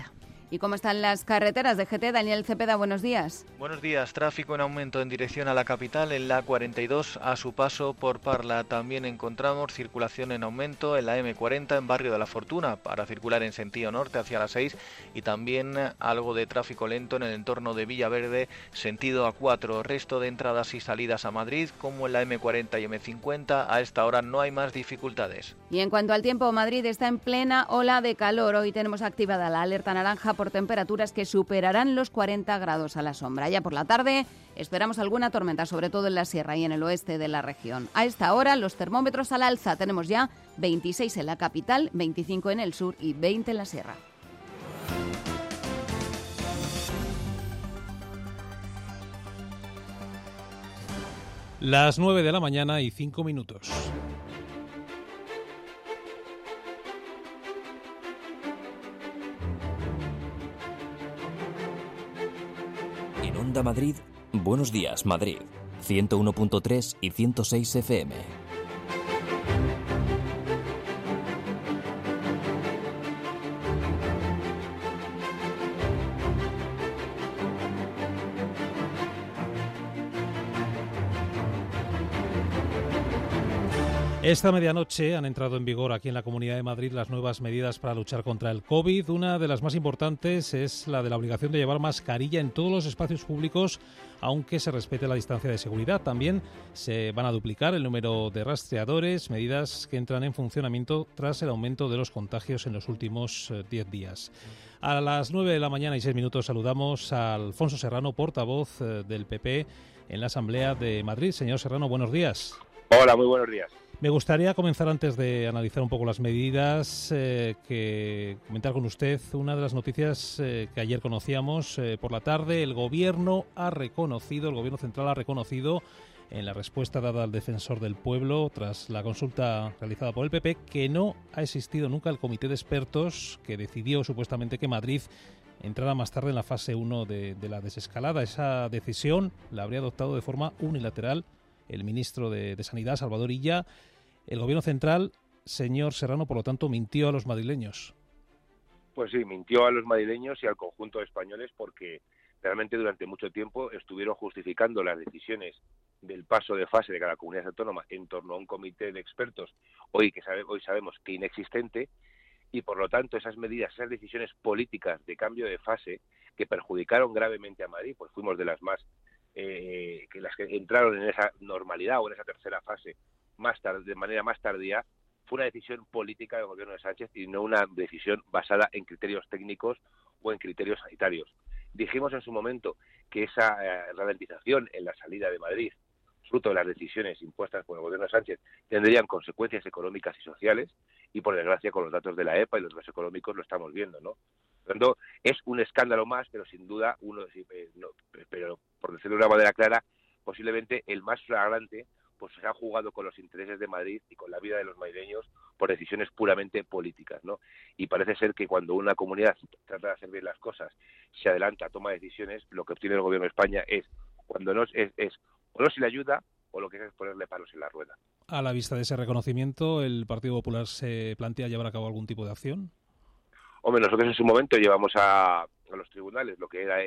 ¿Y cómo están las carreteras de GT? Daniel Cepeda, buenos días. Buenos días. Tráfico en aumento en dirección a la capital en la A42 a su paso por Parla. También encontramos circulación en aumento en la M40 en Barrio de la Fortuna para circular en sentido norte hacia la 6 y también algo de tráfico lento en el entorno de Villaverde sentido A4. Resto de entradas y salidas a Madrid como en la M40 y M50. A esta hora no hay más dificultades. Y en cuanto al tiempo, Madrid está en plena ola de calor. Hoy tenemos activada la alerta naranja por temperaturas que superarán los 40 grados a la sombra. Ya por la tarde esperamos alguna tormenta, sobre todo en la sierra y en el oeste de la región. A esta hora los termómetros al alza. Tenemos ya 26 en la capital, 25 en el sur y 20 en la sierra. Las 9 de la mañana y 5 minutos. En Onda Madrid, Buenos Días Madrid, 101.3 y 106 FM. Esta medianoche han entrado en vigor aquí en la Comunidad de Madrid las nuevas medidas para luchar contra el COVID. Una de las más importantes es la de la obligación de llevar mascarilla en todos los espacios públicos, aunque se respete la distancia de seguridad. También se van a duplicar el número de rastreadores, medidas que entran en funcionamiento tras el aumento de los contagios en los últimos 10 días. A las 9 de la mañana y 6 minutos saludamos a Alfonso Serrano, portavoz del PP en la Asamblea de Madrid. Señor Serrano, buenos días. Hola, muy buenos días. Me gustaría comenzar, antes de analizar un poco las medidas, que comentar con usted una de las noticias que ayer conocíamos por la tarde. El Gobierno Central ha reconocido en la respuesta dada al defensor del pueblo tras la consulta realizada por el PP que no ha existido nunca el comité de expertos que decidió supuestamente que Madrid entrara más tarde en la fase 1 de la desescalada. Esa decisión la habría adoptado de forma unilateral el ministro de Sanidad, Salvador Illa. El Gobierno Central, señor Serrano, por lo tanto, mintió a los madrileños. Pues sí, mintió a los madrileños y al conjunto de españoles porque realmente durante mucho tiempo estuvieron justificando las decisiones del paso de fase de cada comunidad autónoma en torno a un comité de expertos, hoy sabemos que inexistente, y por lo tanto esas medidas, esas decisiones políticas de cambio de fase que perjudicaron gravemente a Madrid, pues fuimos de las más que las que entraron en esa normalidad o en esa tercera fase más tarde, de manera más tardía, fue una decisión política del gobierno de Sánchez y no una decisión basada en criterios técnicos o en criterios sanitarios. Dijimos en su momento que esa ralentización en la salida de Madrid, fruto de las decisiones impuestas por el gobierno de Sánchez, tendrían consecuencias económicas y sociales, y por desgracia con los datos de la EPA y los datos económicos lo estamos viendo, ¿no? Por lo tanto, es un escándalo más, pero sin duda pero por decirlo de una manera clara, posiblemente el más flagrante, pues se ha jugado con los intereses de Madrid y con la vida de los madrileños por decisiones puramente políticas, ¿no? Y parece ser que cuando una comunidad trata de hacer bien las cosas, se adelanta, toma decisiones, lo que obtiene el gobierno de España es, cuando no es o no se le ayuda o lo que es ponerle palos en la rueda. A la vista de ese reconocimiento, ¿el Partido Popular se plantea llevar a cabo algún tipo de acción? Hombre, nosotros en su momento llevamos a los tribunales lo que era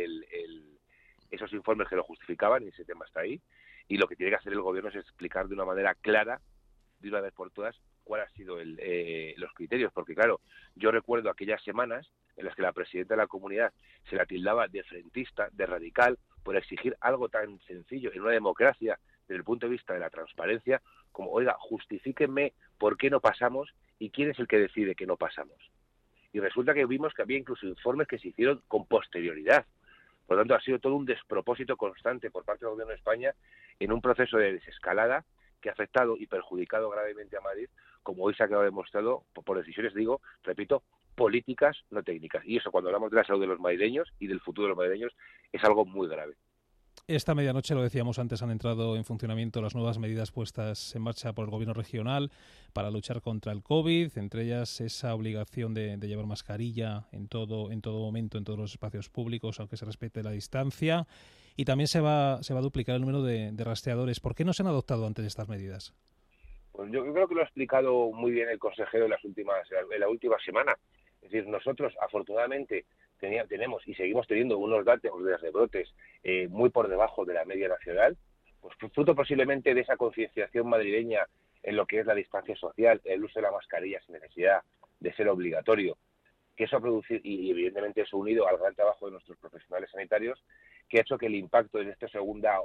esos informes que lo justificaban, y ese tema está ahí, y lo que tiene que hacer el gobierno es explicar de una manera clara, de una vez por todas, cuáles han sido los criterios, porque claro, yo recuerdo aquellas semanas en las que la presidenta de la comunidad se la tildaba de frentista, de radical, por exigir algo tan sencillo en una democracia desde el punto de vista de la transparencia, como, oiga, justifíquenme por qué no pasamos y quién es el que decide que no pasamos. Y resulta que vimos que había incluso informes que se hicieron con posterioridad. Por lo tanto, ha sido todo un despropósito constante por parte del Gobierno de España en un proceso de desescalada que ha afectado y perjudicado gravemente a Madrid, como hoy se ha quedado demostrado por decisiones, repito, políticas, no técnicas. Y eso, cuando hablamos de la salud de los madrileños y del futuro de los madrileños, es algo muy grave. Esta medianoche, lo decíamos antes, han entrado en funcionamiento las nuevas medidas puestas en marcha por el Gobierno regional para luchar contra el COVID, entre ellas esa obligación de llevar mascarilla en todo momento, en todos los espacios públicos, aunque se respete la distancia. Y también se va a duplicar el número de rastreadores. ¿Por qué no se han adoptado antes estas medidas? Pues yo creo que lo ha explicado muy bien el consejero en la última semana. Es decir, nosotros, afortunadamente, tenemos y seguimos teniendo unos datos de rebrotes muy por debajo de la media nacional, pues fruto posiblemente de esa concienciación madrileña en lo que es la distancia social, el uso de la mascarilla sin necesidad de ser obligatorio, que eso ha producido, y evidentemente eso unido al gran trabajo de nuestros profesionales sanitarios, que ha hecho que el impacto de esta segunda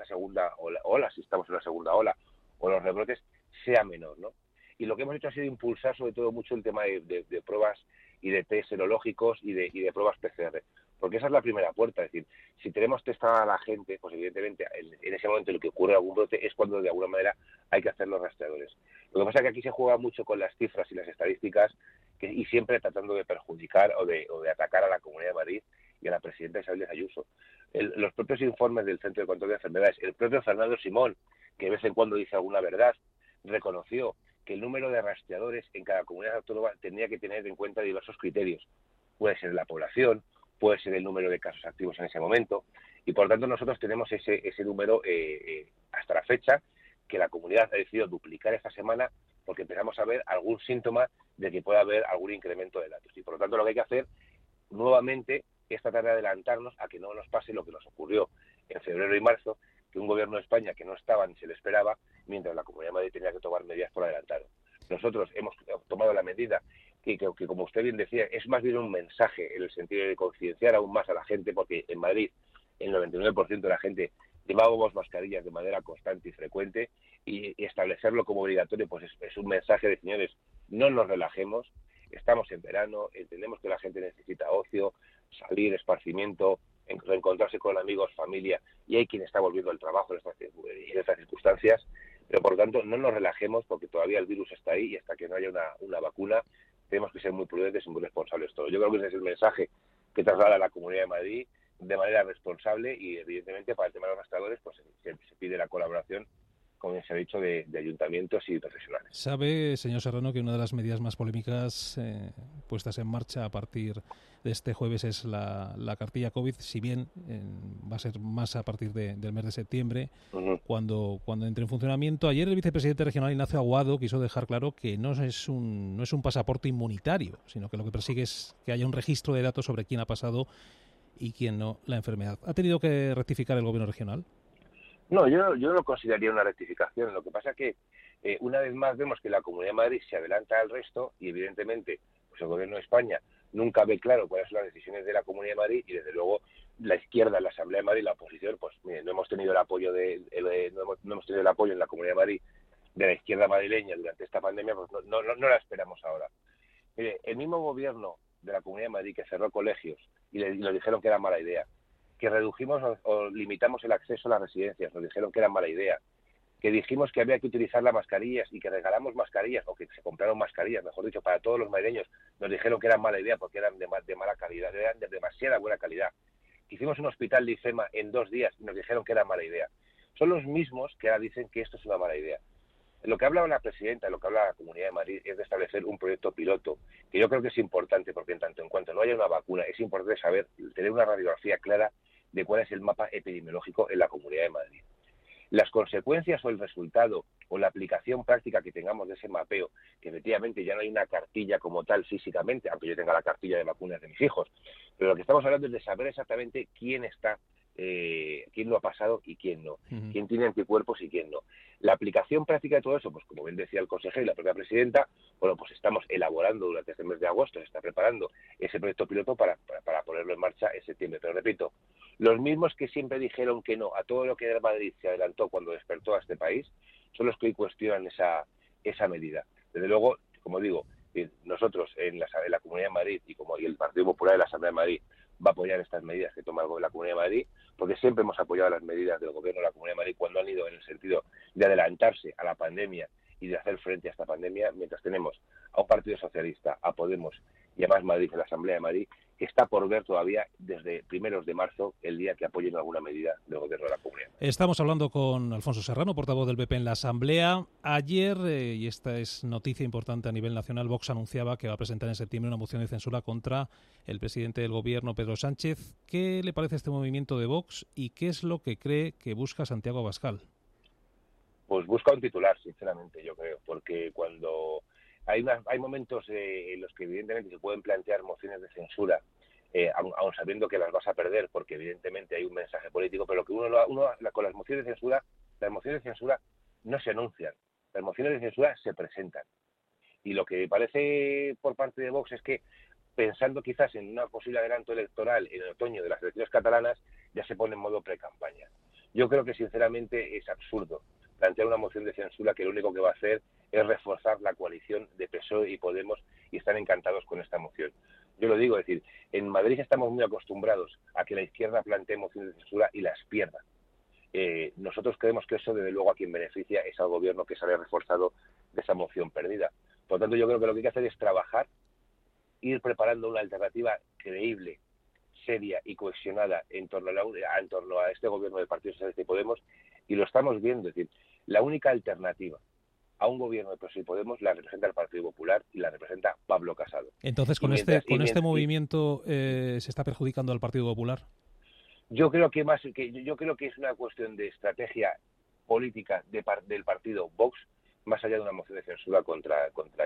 ola, si estamos en la segunda ola, o los rebrotes, sea menor, ¿no? Y lo que hemos hecho ha sido impulsar sobre todo mucho el tema de pruebas y de test serológicos y de pruebas PCR, porque esa es la primera puerta. Es decir, si tenemos testada a la gente, pues evidentemente en ese momento lo que ocurre algún brote es cuando de alguna manera hay que hacer los rastreadores. Lo que pasa es que aquí se juega mucho con las cifras y las estadísticas y siempre tratando de perjudicar o de atacar a la Comunidad de Madrid y a la presidenta Isabel Díaz Ayuso. Los propios informes del Centro de Control de Enfermedades, el propio Fernando Simón, que de vez en cuando dice alguna verdad, reconoció que el número de rastreadores en cada comunidad autónoma tendría que tener en cuenta diversos criterios. Puede ser la población, puede ser el número de casos activos en ese momento, y por tanto nosotros tenemos ese número hasta la fecha, que la comunidad ha decidido duplicar esta semana porque empezamos a ver algún síntoma de que pueda haber algún incremento de datos. Y por lo tanto lo que hay que hacer nuevamente es tratar de adelantarnos a que no nos pase lo que nos ocurrió en febrero y marzo, que un gobierno de España que no estaba ni se le esperaba, mientras la Comunidad de Madrid tenía que tomar medidas por adelantado. Nosotros hemos tomado la medida que como usted bien decía, es más bien un mensaje en el sentido de concienciar aún más a la gente, porque en Madrid el 99% de la gente llevábamos mascarillas de manera constante y frecuente, y establecerlo como obligatorio pues es un mensaje de, señores, no nos relajemos, estamos en verano, entendemos que la gente necesita ocio, salir, esparcimiento, reencontrarse con amigos, familia, y hay quien está volviendo al trabajo en estas circunstancias, pero por lo tanto no nos relajemos porque todavía el virus está ahí y hasta que no haya una vacuna tenemos que ser muy prudentes y muy responsables todos. Yo creo que ese es el mensaje que traslada la Comunidad de Madrid de manera responsable, y evidentemente para el tema de los rastreadores pues se pide la colaboración, como se ha dicho, de ayuntamientos y profesionales. Sabe, señor Serrano, que una de las medidas más polémicas puestas en marcha a partir de este jueves es la cartilla COVID, si bien va a ser más a partir del mes de septiembre, cuando entre en funcionamiento. Ayer el vicepresidente regional Ignacio Aguado quiso dejar claro que no es un pasaporte inmunitario, sino que lo que persigue es que haya un registro de datos sobre quién ha pasado y quién no la enfermedad. ¿Ha tenido que rectificar el gobierno regional? No, yo no lo consideraría una rectificación. Lo que pasa es que una vez más vemos que la Comunidad de Madrid se adelanta al resto y evidentemente pues el Gobierno de España nunca ve claro cuáles son las decisiones de la Comunidad de Madrid, y desde luego la izquierda, la Asamblea de Madrid, la oposición, pues mire, no hemos tenido el apoyo no hemos tenido el apoyo en la Comunidad de Madrid de la izquierda madrileña durante esta pandemia, pues no la esperamos ahora. Mire, el mismo Gobierno de la Comunidad de Madrid que cerró colegios y nos dijeron que era mala idea, que redujimos o limitamos el acceso a las residencias, nos dijeron que era mala idea, que dijimos que había que utilizar las mascarillas y que regalamos mascarillas, o que se compraron mascarillas, mejor dicho, para todos los madrileños, nos dijeron que eran mala idea porque eran de mala calidad, eran de demasiada buena calidad. Hicimos un hospital de IFEMA en 2 días y nos dijeron que era mala idea. Son los mismos que ahora dicen que esto es una mala idea. Lo que habla la presidenta, lo que habla la Comunidad de Madrid es de establecer un proyecto piloto, que yo creo que es importante, porque en cuanto no haya una vacuna, es importante tener una radiografía clara de cuál es el mapa epidemiológico en la Comunidad de Madrid. Las consecuencias o el resultado o la aplicación práctica que tengamos de ese mapeo, que efectivamente ya no hay una cartilla como tal físicamente, aunque yo tenga la cartilla de vacunas de mis hijos, pero lo que estamos hablando es de saber exactamente quién lo ha pasado y quién no, quién tiene anticuerpos y quién no. La aplicación práctica de todo eso, pues como bien decía el consejero y la propia presidenta, bueno, pues estamos elaborando durante este mes de agosto, se está preparando ese proyecto piloto para ponerlo en marcha en septiembre. Pero repito, los mismos que siempre dijeron que no a todo lo que Madrid se adelantó cuando despertó a este país, son los que hoy cuestionan esa medida. Desde luego, como digo, nosotros en la Comunidad de Madrid y el Partido Popular de la Asamblea de Madrid va a apoyar estas medidas que toma la Comunidad de Madrid, porque siempre hemos apoyado las medidas del Gobierno de la Comunidad de Madrid cuando han ido en el sentido de adelantarse a la pandemia y de hacer frente a esta pandemia, mientras tenemos a un Partido Socialista, a Podemos y a Más Madrid en la Asamblea de Madrid, que está por ver todavía desde primeros de marzo el día que apoyen alguna medida del Gobierno de la Comunidad. Estamos hablando con Alfonso Serrano, portavoz del PP en la Asamblea. Ayer, y esta es noticia importante a nivel nacional, Vox anunciaba que va a presentar en septiembre una moción de censura contra el presidente del Gobierno, Pedro Sánchez. ¿Qué le parece este movimiento de Vox y qué es lo que cree que busca Santiago Abascal? Pues busca un titular, sinceramente, yo creo, porque cuando hay momentos en los que evidentemente se pueden plantear mociones de censura aun sabiendo que las vas a perder, porque evidentemente hay un mensaje político, pero lo que con las mociones de censura no se anuncian, las mociones de censura se presentan. Y lo que parece por parte de Vox es que, pensando quizás en un posible adelanto electoral en el otoño de las elecciones catalanas, ya se pone en modo pre-campaña. Yo creo que sinceramente es absurdo plantear una moción de censura que lo único que va a hacer es reforzar la coalición de PSOE y Podemos, y están encantados con esta moción. Yo lo digo, es decir, en Madrid estamos muy acostumbrados a que la izquierda plantee mociones de censura y las pierda. Nosotros creemos que eso, desde luego, a quien beneficia es al gobierno, que sale reforzado de esa moción perdida. Por lo tanto, yo creo que lo que hay que hacer es trabajar, ir preparando una alternativa creíble, seria y cohesionada en torno a este gobierno del Partido Socialista y Podemos, y lo estamos viendo. Es decir, la única alternativa a un gobierno de PSOE y Podemos la representa el Partido Popular y la representa Pablo Casado. Entonces, con este movimiento se está perjudicando al Partido Popular. Yo creo que es una cuestión de estrategia política del partido Vox, más allá de una moción de censura contra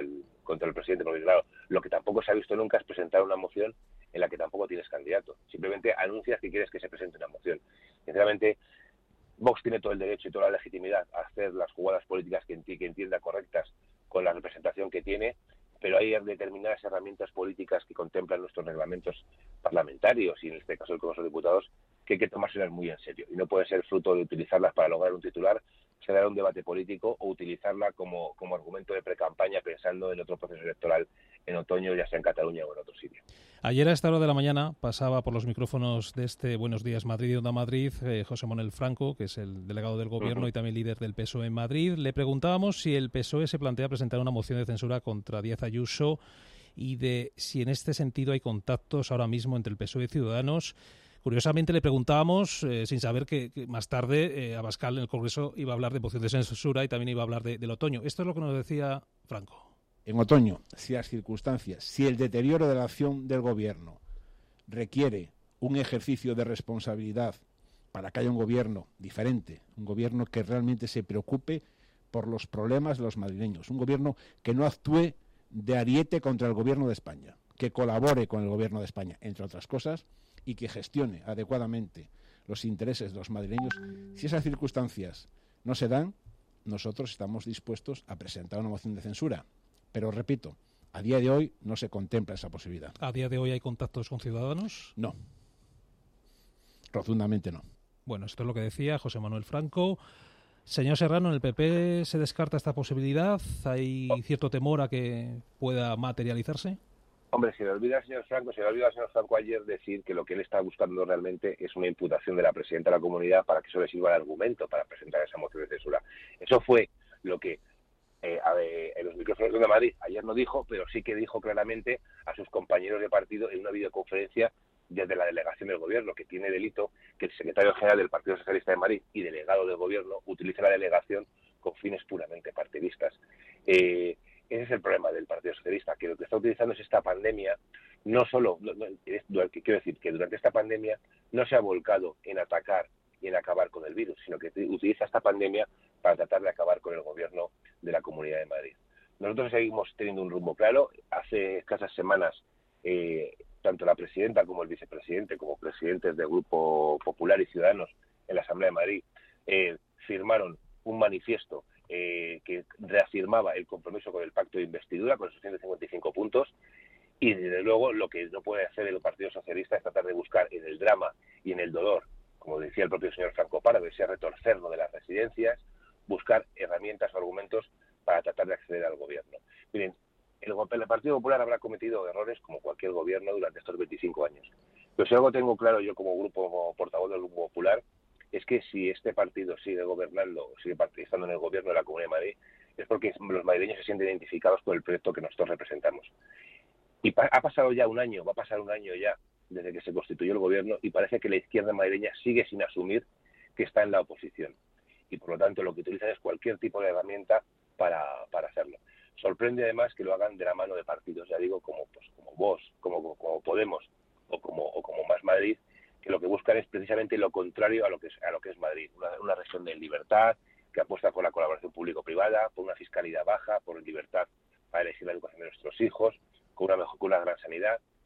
el presidente, porque claro, lo que tampoco se ha visto nunca es presentar una moción en la que tampoco tienes candidato. Simplemente anuncias que quieres que se presente una moción. Sinceramente, Vox tiene todo el derecho y toda la legitimidad a hacer las jugadas políticas que entienda correctas con la representación que tiene, pero hay determinadas herramientas políticas que contemplan nuestros reglamentos parlamentarios, y en este caso el Congreso de Diputados, que hay que tomárselas muy en serio. Y no puede ser fruto de utilizarlas para lograr un titular, generar un debate político, o utilizarla como argumento de precampaña pensando en otro proceso electoral en otoño, ya sea en Cataluña o en otro sitio. Ayer a esta hora de la mañana pasaba por los micrófonos de este Buenos Días Madrid y Onda Madrid José Manuel Franco, que es el delegado del Gobierno y también líder del PSOE en Madrid. Le preguntábamos si el PSOE se plantea presentar una moción de censura contra Díaz Ayuso y de si en este sentido hay contactos ahora mismo entre el PSOE y Ciudadanos. Curiosamente le preguntábamos, sin saber que más tarde Abascal en el Congreso iba a hablar de moción de censura y también iba a hablar del otoño. Esto es lo que nos decía Franco. En otoño, si las circunstancias, si el deterioro de la acción del Gobierno requiere un ejercicio de responsabilidad para que haya un Gobierno diferente, un Gobierno que realmente se preocupe por los problemas de los madrileños, un Gobierno que no actúe de ariete contra el Gobierno de España, que colabore con el Gobierno de España, entre otras cosas, y que gestione adecuadamente los intereses de los madrileños. Si esas circunstancias no se dan, nosotros estamos dispuestos a presentar una moción de censura. Pero repito, a día de hoy no se contempla esa posibilidad. ¿A día de hoy hay contactos con Ciudadanos? No. Rotundamente no. Bueno, esto es lo que decía José Manuel Franco. Señor Serrano, ¿en el PP se descarta esta posibilidad? ¿Hay cierto temor a que pueda materializarse? Hombre, se le olvida al señor Franco ayer decir que lo que él está buscando realmente es una imputación de la presidenta de la Comunidad para que eso le sirva de argumento para presentar esa moción de censura. Eso fue lo que en los micrófonos de Madrid ayer no dijo, pero sí que dijo claramente a sus compañeros de partido en una videoconferencia desde la delegación del Gobierno, que tiene delito que el secretario general del Partido Socialista de Madrid y delegado del Gobierno utilice la delegación con fines puramente partidistas. Ese es el problema del Partido Socialista, que lo que está utilizando es esta pandemia, quiero decir que durante esta pandemia no se ha volcado en atacar y en acabar con el virus, sino que utiliza esta pandemia para tratar de acabar con el Gobierno de la Comunidad de Madrid. Nosotros seguimos teniendo un rumbo claro. Hace escasas semanas, tanto la presidenta como el vicepresidente, como presidentes del Grupo Popular y Ciudadanos en la Asamblea de Madrid, firmaron un manifiesto que reafirmaba el compromiso con el pacto de investidura, con esos 155 puntos, y desde luego lo que no puede hacer el Partido Socialista es tratar de buscar en el drama y en el dolor, como decía el propio señor Franco Pardo, ese retorcerlo de las residencias, buscar herramientas o argumentos para tratar de acceder al gobierno. Miren, el Partido Popular habrá cometido errores como cualquier gobierno durante estos 25 años. Pero si algo tengo claro yo como portavoz del Grupo Popular, es que si este partido sigue gobernando o sigue participando en el gobierno de la Comunidad de Madrid, es porque los madrileños se sienten identificados con el proyecto que nosotros representamos. Y ha pasado ya un año, va a pasar un año ya desde que se constituyó el gobierno, y parece que la izquierda madrileña sigue sin asumir que está en la oposición. Y por lo tanto lo que utilizan es cualquier tipo de herramienta para hacerlo. Sorprende además que lo hagan de la mano de partidos, ya digo, como Vox, como Podemos o como Más Madrid, que lo que buscan es precisamente lo contrario a lo que es Madrid, una región de libertad, que apuesta por la colaboración público-privada, por una fiscalidad baja, por libertad para elegir la educación de nuestros hijos, con una gran sanidad.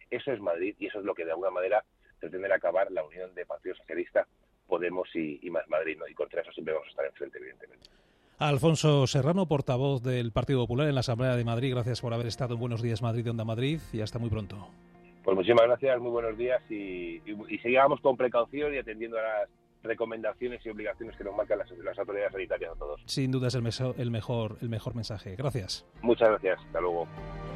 Eso es Madrid y eso es lo que de alguna manera pretende acabar la unión de Partido Socialista, Podemos y Más Madrid, ¿no? Y contra eso siempre vamos a estar enfrente, evidentemente. Alfonso Serrano, portavoz del Partido Popular en la Asamblea de Madrid, gracias por haber estado en Buenos Días Madrid de Onda Madrid y hasta muy pronto. Pues muchísimas gracias, muy buenos días y sigamos con precaución y atendiendo a las recomendaciones y obligaciones que nos marcan las autoridades sanitarias a todos. Sin duda es el mejor mensaje. Gracias. Muchas gracias, hasta luego.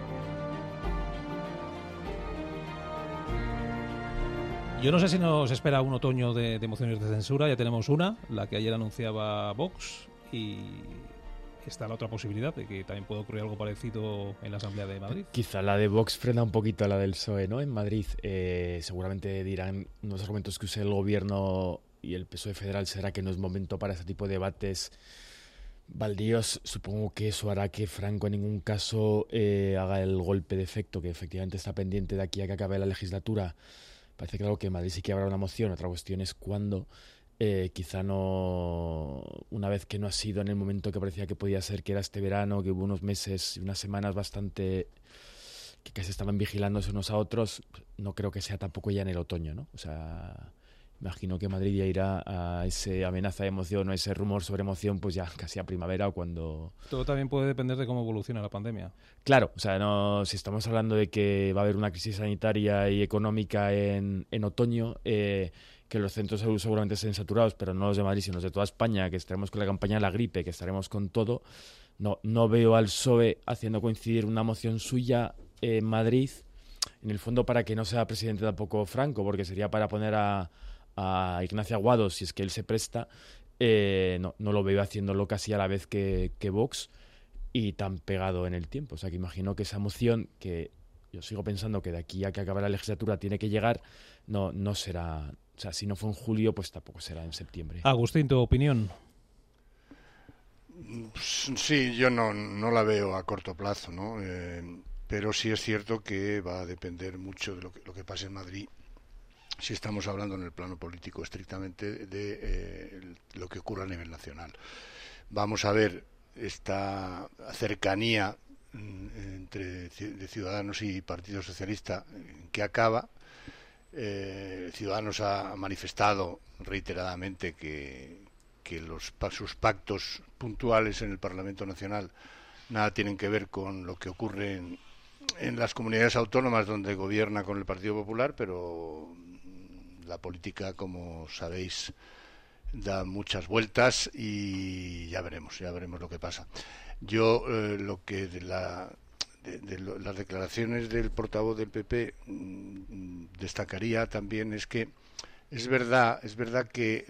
Yo no sé si nos espera un otoño de mociones de censura, ya tenemos una, la que ayer anunciaba Vox, y está la otra posibilidad de que también pueda ocurrir algo parecido en la Asamblea de Madrid. Quizá la de Vox frena un poquito a la del PSOE, ¿no? En Madrid seguramente dirán unos argumentos que use el gobierno y el PSOE federal será que no es momento para este tipo de debates baldíos. Supongo que eso hará que Franco en ningún caso haga el golpe de efecto que efectivamente está pendiente de aquí a que acabe la legislatura. Parece claro que en Madrid sí que habrá una moción, otra cuestión es cuándo. Quizá no, una vez que no ha sido en el momento que parecía que podía ser, que era este verano, que hubo unos meses y unas semanas bastante que se estaban vigilándose unos a otros, no creo que sea tampoco ya en el otoño, ¿no? O sea, imagino que Madrid ya irá a esa amenaza de emoción o ese rumor sobre emoción pues ya casi a primavera o cuando... Todo también puede depender de cómo evoluciona la pandemia. Claro, o sea, no, si estamos hablando de que va a haber una crisis sanitaria y económica en otoño, que los centros de salud seguramente estén saturados, pero no los de Madrid, sino los de toda España, que estaremos con la campaña de la gripe, que estaremos con todo, no veo al PSOE haciendo coincidir una moción suya en Madrid, en el fondo para que no sea presidente tampoco Franco, porque sería para poner a Ignacio Aguado, si es que él se presta, no lo veo haciéndolo casi a la vez que Vox y tan pegado en el tiempo. O sea, que imagino que esa moción, que yo sigo pensando que de aquí a que acabe la legislatura tiene que llegar, no será... O sea, si no fue en julio, pues tampoco será en septiembre. Agustín, ¿tu opinión? Sí, yo no la veo a corto plazo, ¿no? Pero sí es cierto que va a depender mucho de lo que pase en Madrid, si estamos hablando en el plano político estrictamente de lo que ocurra a nivel nacional. Vamos a ver esta cercanía entre de Ciudadanos y Partido Socialista que acaba. Ciudadanos ha manifestado reiteradamente que sus pactos puntuales en el Parlamento Nacional nada tienen que ver con lo que ocurre en las comunidades autónomas donde gobierna con el Partido Popular, pero la política, como sabéis, da muchas vueltas y ya veremos lo que pasa. Yo lo que de las declaraciones del portavoz del PP destacaría también es que es verdad que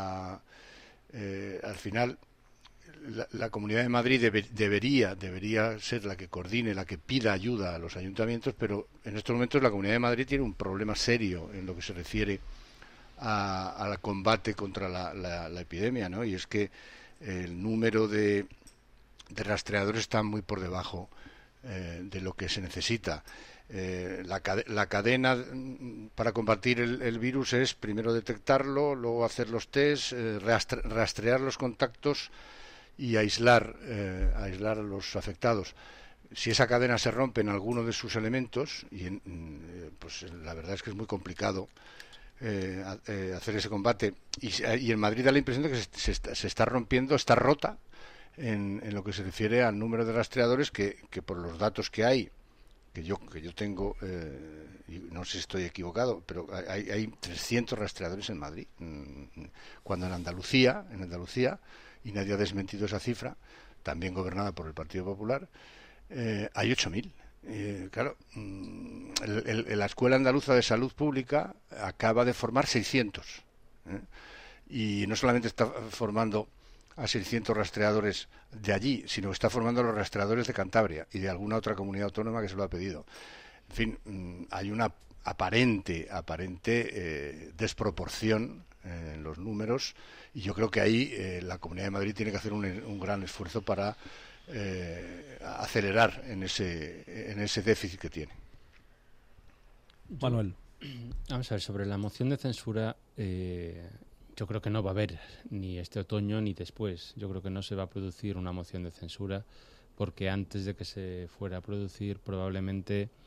al final la Comunidad de Madrid debería ser la que coordine, la que pida ayuda a los ayuntamientos, pero en estos momentos la Comunidad de Madrid tiene un problema serio en lo que se refiere al combate contra la epidemia, ¿no? Y es que el número de rastreadores está muy por debajo de lo que se necesita. La cadena para combatir el virus es primero detectarlo, luego hacer los test, rastrear los contactos y aislar a los afectados. Si esa cadena se rompe en alguno de sus elementos, pues la verdad es que es muy complicado hacer ese combate. Y en Madrid da la impresión de que se está rompiendo, está rota en lo que se refiere al número de rastreadores que por los datos que hay, que yo tengo, y no sé si estoy equivocado, pero hay 300 rastreadores en Madrid, cuando en Andalucía, y nadie ha desmentido esa cifra, también gobernada por el Partido Popular, hay 8.000. Claro, la Escuela Andaluza de Salud Pública acaba de formar 600, y no solamente está formando a 600 rastreadores de allí, sino que está formando a los rastreadores de Cantabria y de alguna otra comunidad autónoma que se lo ha pedido. En fin, hay una aparente desproporción en los números, y yo creo que ahí la Comunidad de Madrid tiene que hacer un gran esfuerzo para acelerar en ese déficit que tiene. Manuel. Vamos a ver, sobre la moción de censura, yo creo que no va a haber ni este otoño ni después. Yo creo que no se va a producir una moción de censura porque antes de que se fuera a producir probablemente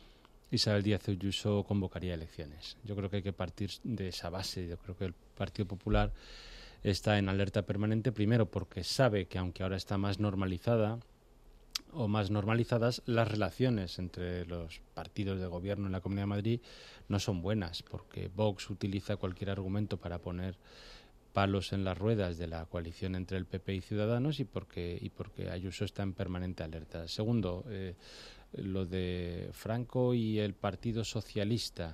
Isabel Díaz Ayuso convocaría elecciones. Yo creo que hay que partir de esa base. Yo creo que el Partido Popular está en alerta permanente, primero porque sabe que aunque ahora está más normalizada o más normalizadas, las relaciones entre los partidos de gobierno en la Comunidad de Madrid no son buenas, porque Vox utiliza cualquier argumento para poner palos en las ruedas de la coalición entre el PP y Ciudadanos y porque Ayuso está en permanente alerta. Segundo, lo de Franco y el Partido Socialista.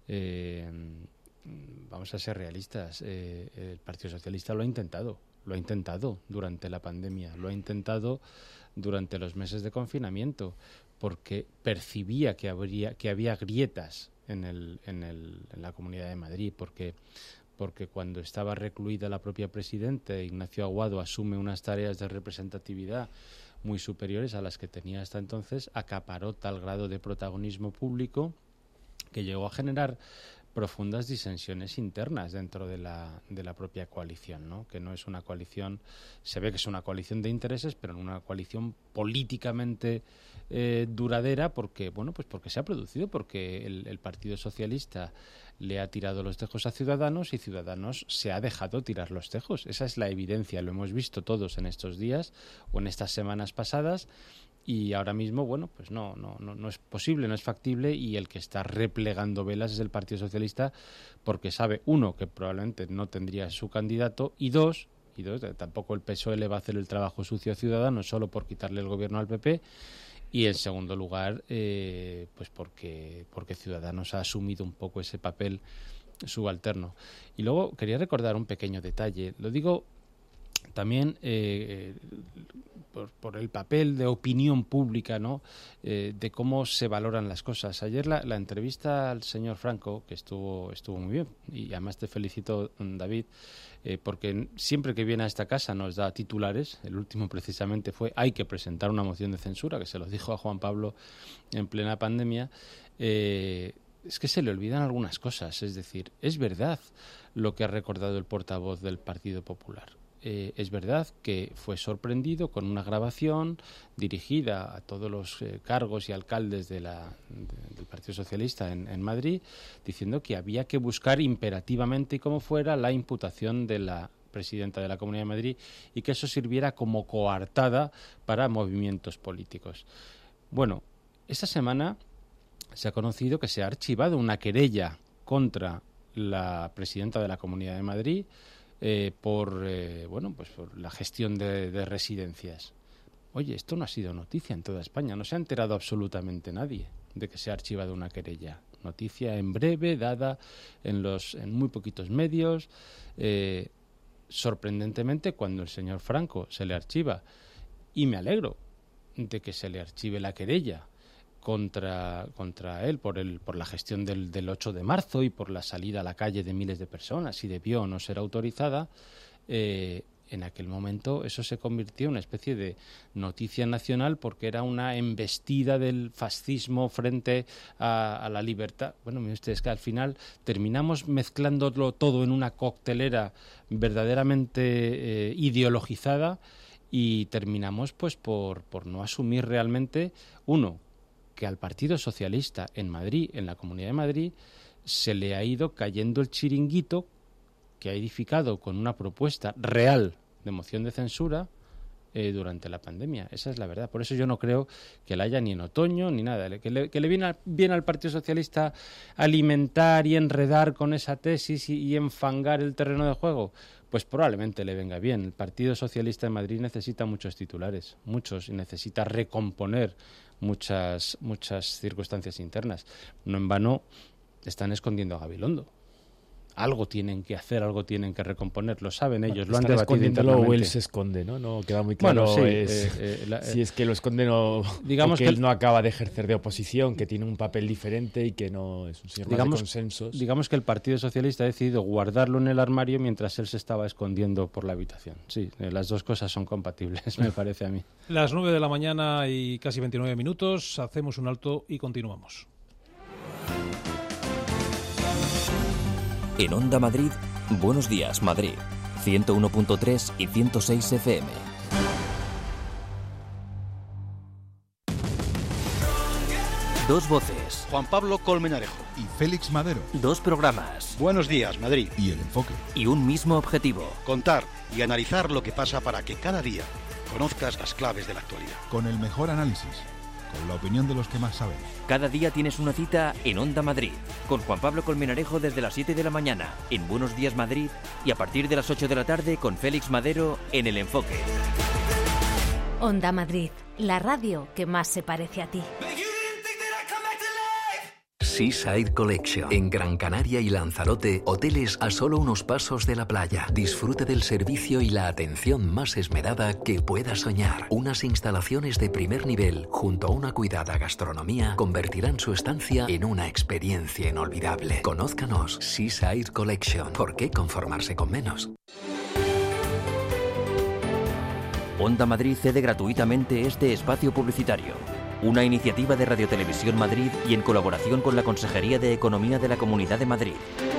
Vamos a ser realistas. El Partido Socialista lo ha intentado durante la pandemia, lo ha intentado durante los meses de confinamiento, porque percibía que había grietas en la Comunidad de Madrid, porque cuando estaba recluida la propia presidenta, Ignacio Aguado asume unas tareas de representatividad muy superiores a las que tenía hasta entonces, acaparó tal grado de protagonismo público que llegó a generar profundas disensiones internas dentro de la propia coalición, ¿no? Que no es una coalición, se ve que es una coalición de intereses, pero no una coalición políticamente duradera, porque se ha producido, porque el Partido Socialista le ha tirado los tejos a Ciudadanos y Ciudadanos se ha dejado tirar los tejos. Esa es la evidencia, lo hemos visto todos en estos días o en estas semanas pasadas. Y ahora mismo, pues no es posible, no es factible, y el que está replegando velas es el Partido Socialista, porque sabe, uno, que probablemente no tendría su candidato, y dos, tampoco el PSOE le va a hacer el trabajo sucio a Ciudadanos solo por quitarle el gobierno al PP, y en segundo lugar, pues porque Ciudadanos ha asumido un poco ese papel subalterno. Y luego quería recordar un pequeño detalle, lo digo también por el papel de opinión pública, ¿no? De cómo se valoran las cosas. Ayer la entrevista al señor Franco, que estuvo muy bien, y además te felicito, David, porque siempre que viene a esta casa nos da titulares. El último precisamente fue: hay que presentar una moción de censura, que se lo dijo a Juan Pablo en plena pandemia. Es que se le olvidan algunas cosas. Es decir, es verdad lo que ha recordado el portavoz del Partido Popular. Es verdad que fue sorprendido con una grabación dirigida a todos los cargos y alcaldes del Partido Socialista en Madrid, diciendo que había que buscar imperativamente y como fuera la imputación de la presidenta de la Comunidad de Madrid y que eso sirviera como coartada para movimientos políticos. Bueno, esta semana se ha conocido que se ha archivado una querella contra la presidenta de la Comunidad de Madrid por la gestión de residencias. Oye, esto no ha sido noticia en toda España, no se ha enterado absolutamente nadie de que se ha archivado una querella. Noticia en breve, dada en muy poquitos medios. Sorprendentemente, cuando el señor Franco se le archiva, y me alegro de que se le archive la querella contra él por la gestión del 8 de marzo y por la salida a la calle de miles de personas, si debió o no ser autorizada, en aquel momento eso se convirtió en una especie de noticia nacional, porque era una embestida del fascismo frente a la libertad. Bueno, miren ustedes que al final terminamos mezclándolo todo en una coctelera verdaderamente ideologizada, y terminamos pues por no asumir realmente, uno, que al Partido Socialista en Madrid, en la Comunidad de Madrid, se le ha ido cayendo el chiringuito que ha edificado con una propuesta real de moción de censura durante la pandemia. Esa es la verdad. Por eso yo no creo que la haya ni en otoño ni nada. Que le viene bien al Partido Socialista alimentar y enredar con esa tesis y enfangar el terreno de juego. Pues probablemente le venga bien. El Partido Socialista de Madrid necesita muchos titulares, y necesita recomponer muchas circunstancias internas. No en vano están escondiendo a Gabilondo. Algo tienen que hacer, algo tienen que recomponer. Lo saben ellos, lo han debatido internamente. O él se esconde, ¿no? No queda muy claro. Bueno, si es que lo esconden o digamos que él no acaba de ejercer de oposición, que tiene un papel diferente y que no es un señor más de consensos. Digamos que el Partido Socialista ha decidido guardarlo en el armario mientras él se estaba escondiendo por la habitación. Sí, las dos cosas son compatibles, me parece a mí. Las 9 de la mañana y casi 29 minutos. Hacemos un alto y continuamos. En Onda Madrid, Buenos Días Madrid, 101.3 y 106 FM. Dos voces. Juan Pablo Colmenarejo y Félix Madero. Dos programas. Buenos días, Madrid. Y El Enfoque. Y un mismo objetivo. Contar y analizar lo que pasa para que cada día conozcas las claves de la actualidad. Con el mejor análisis, con la opinión de los que más saben. Cada día tienes una cita en Onda Madrid, con Juan Pablo Colmenarejo desde las 7 de la mañana, en Buenos Días Madrid, y a partir de las 8 de la tarde con Félix Madero en El Enfoque. Onda Madrid, la radio que más se parece a ti. Seaside Collection. En Gran Canaria y Lanzarote, hoteles a solo unos pasos de la playa. Disfrute del servicio y la atención más esmerada que pueda soñar. Unas instalaciones de primer nivel, junto a una cuidada gastronomía, convertirán su estancia en una experiencia inolvidable. Conózcanos, Seaside Collection. ¿Por qué conformarse con menos? Onda Madrid cede gratuitamente este espacio publicitario. Una iniciativa de Radio Televisión Madrid y en colaboración con la Consejería de Economía de la Comunidad de Madrid.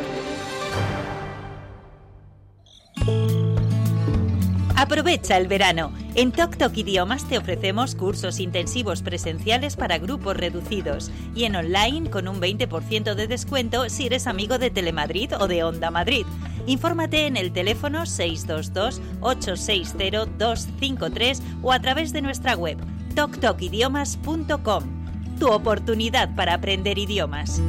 Aprovecha el verano. En Tok Tok Idiomas te ofrecemos cursos intensivos presenciales para grupos reducidos y en online con un 20% de descuento si eres amigo de Telemadrid o de Onda Madrid. Infórmate en el teléfono 622-860-253 o a través de nuestra web toktokidiomas.com. Tu oportunidad para aprender idiomas.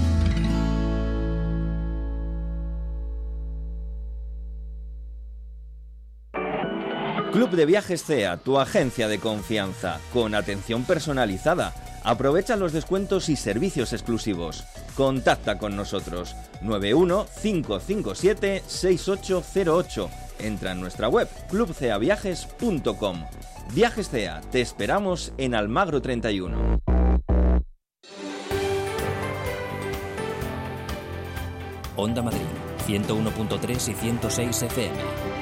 Club de Viajes CEA, tu agencia de confianza, con atención personalizada. Aprovecha los descuentos y servicios exclusivos. Contacta con nosotros 91-557-6808. Entra en nuestra web clubceaviajes.com. Viajes CEA, te esperamos en Almagro 31. Onda Madrid, 101.3 y 106 FM.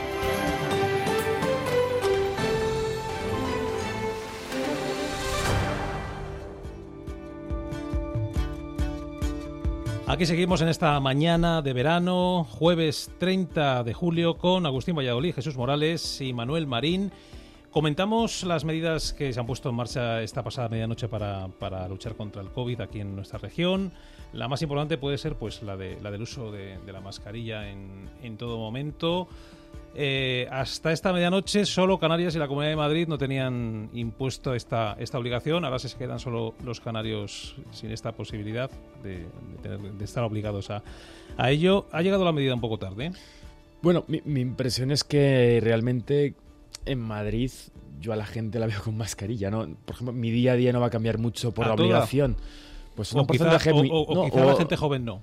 Aquí seguimos en esta mañana de verano, jueves 30 de julio, con Agustín Valladolid, Jesús Morales y Manuel Marín. Comentamos las medidas que se han puesto en marcha esta pasada medianoche para luchar contra el COVID aquí en nuestra región. La más importante puede ser pues la del uso de la mascarilla en todo momento. Hasta esta medianoche solo Canarias y la Comunidad de Madrid no tenían impuesto esta obligación. Ahora se quedan solo los canarios sin esta posibilidad de estar obligados a ello. Ha llegado la medida un poco tarde. Bueno, mi impresión es que realmente en Madrid yo a la gente la veo con mascarilla, ¿no? Por ejemplo, mi día a día no va a cambiar mucho por la obligación. Pues o quizá la gente joven no.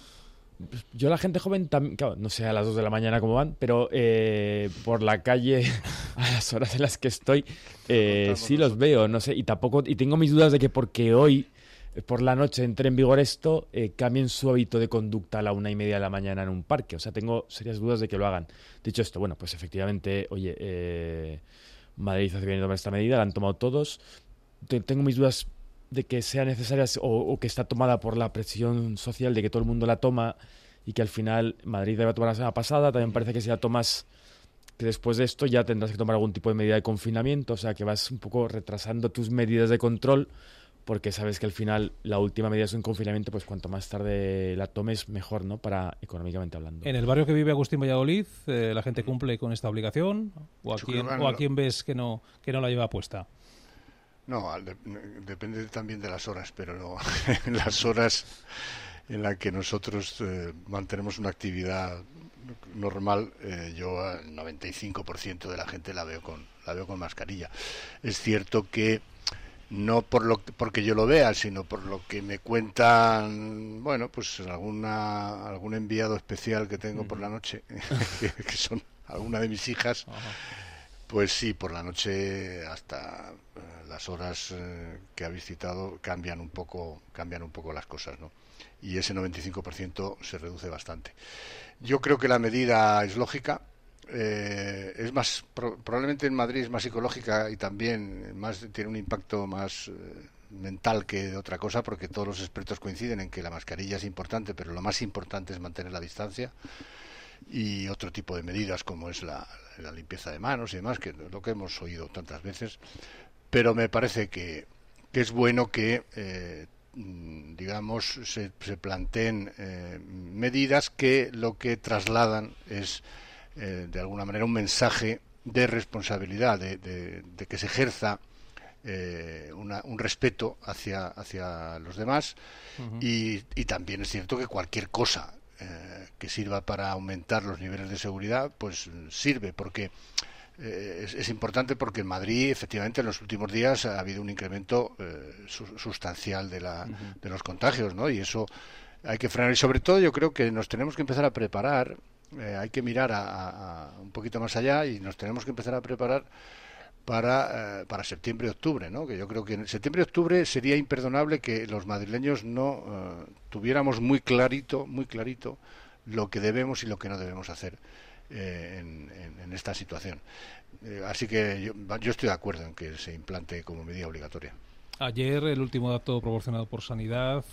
Yo la gente joven también, claro, no sé a las 2 de la mañana cómo van, pero por la calle a las horas en las que estoy sí los veo, no sé, y tengo mis dudas de que porque hoy por la noche entre en vigor esto, cambien su hábito de conducta a la 1:30 de la mañana en un parque. O sea, tengo serias dudas de que lo hagan. Dicho esto, bueno, pues efectivamente, oye, Madrid hace bien tomar esta medida, la han tomado todos. Tengo mis dudas de que sea necesaria o que está tomada por la presión social de que todo el mundo la toma y que al final Madrid debe tomar la semana pasada. También parece que si la tomas, que después de esto ya tendrás que tomar algún tipo de medida de confinamiento, o sea que vas un poco retrasando tus medidas de control porque sabes que al final la última medida es un confinamiento, pues cuanto más tarde la tomes mejor, ¿no? Para económicamente hablando. ¿En el barrio que vive Agustín Valladolid la gente cumple con esta obligación? ¿O a quién ves que no la lleva puesta? No, depende también de las horas, pero no, en las horas en las que nosotros mantenemos una actividad normal, yo al 95% de la gente la veo con mascarilla. Es cierto que no porque yo lo vea, sino por lo que me cuentan, bueno, pues algún enviado especial que tengo por la noche, que son alguna de mis hijas. Ajá. Pues sí, por la noche hasta las horas que habéis citado cambian un poco las cosas, ¿no? Y ese 95% se reduce bastante. Yo creo que la medida es lógica. Es más, probablemente en Madrid es más psicológica y también tiene un impacto más mental que de otra cosa, porque todos los expertos coinciden en que la mascarilla es importante, pero lo más importante es mantener la distancia y otro tipo de medidas como es la limpieza de manos y demás, que es lo que hemos oído tantas veces. Pero me parece que es bueno que digamos, se planteen medidas que lo que trasladan es, de alguna manera, un mensaje de responsabilidad, de que se ejerza un respeto hacia los demás. Y también es cierto que cualquier cosa que sirva para aumentar los niveles de seguridad, pues sirve, porque es importante, porque en Madrid, efectivamente, en los últimos días ha habido un incremento sustancial de los contagios, ¿no? Y eso hay que frenar. Y sobre todo yo creo que nos tenemos que empezar a preparar, hay que mirar a un poquito más allá, y nos tenemos que empezar a preparar para septiembre y octubre, ¿no? Que yo creo que en septiembre y octubre sería imperdonable que los madrileños no tuviéramos muy clarito lo que debemos y lo que no debemos hacer en esta situación. Así que yo estoy de acuerdo en que se implante como medida obligatoria. Ayer el último dato proporcionado por Sanidad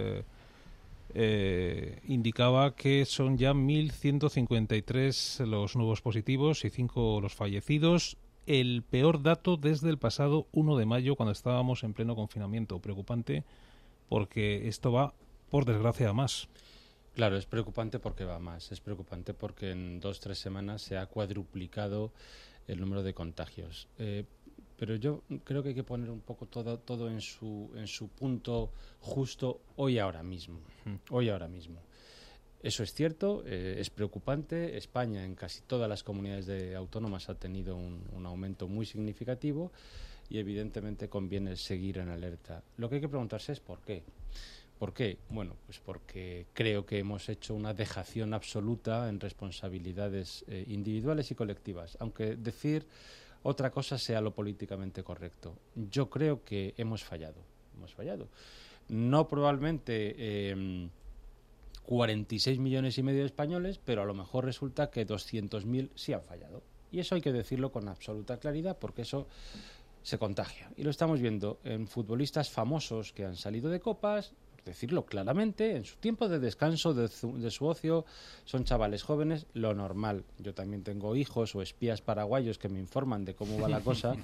indicaba que son ya 1.153 los nuevos positivos y 5 los fallecidos. El peor dato desde el pasado 1 de mayo, cuando estábamos en pleno confinamiento. Preocupante, porque esto va, por desgracia, a más. Claro, es preocupante porque va más. Es preocupante porque en 2-3 semanas se ha cuadruplicado el número de contagios. Pero yo creo que hay que poner un poco todo en su punto justo hoy ahora mismo. Hoy ahora mismo. Eso es cierto, es preocupante. España, en casi todas las comunidades autónomas, ha tenido un aumento muy significativo y evidentemente conviene seguir en alerta. Lo que hay que preguntarse es ¿por qué? ¿Por qué? Bueno, pues porque creo que hemos hecho una dejación absoluta en responsabilidades individuales y colectivas, aunque decir otra cosa sea lo políticamente correcto. Yo creo que hemos fallado. No probablemente 46 millones y medio de españoles, pero a lo mejor resulta que 200.000 sí han fallado. Y eso hay que decirlo con absoluta claridad, porque eso se contagia. Y lo estamos viendo en futbolistas famosos que han salido de copas, por decirlo claramente, en su tiempo de descanso, de su ocio, son chavales jóvenes, lo normal. Yo también tengo hijos o espías paraguayos que me informan de cómo va la cosa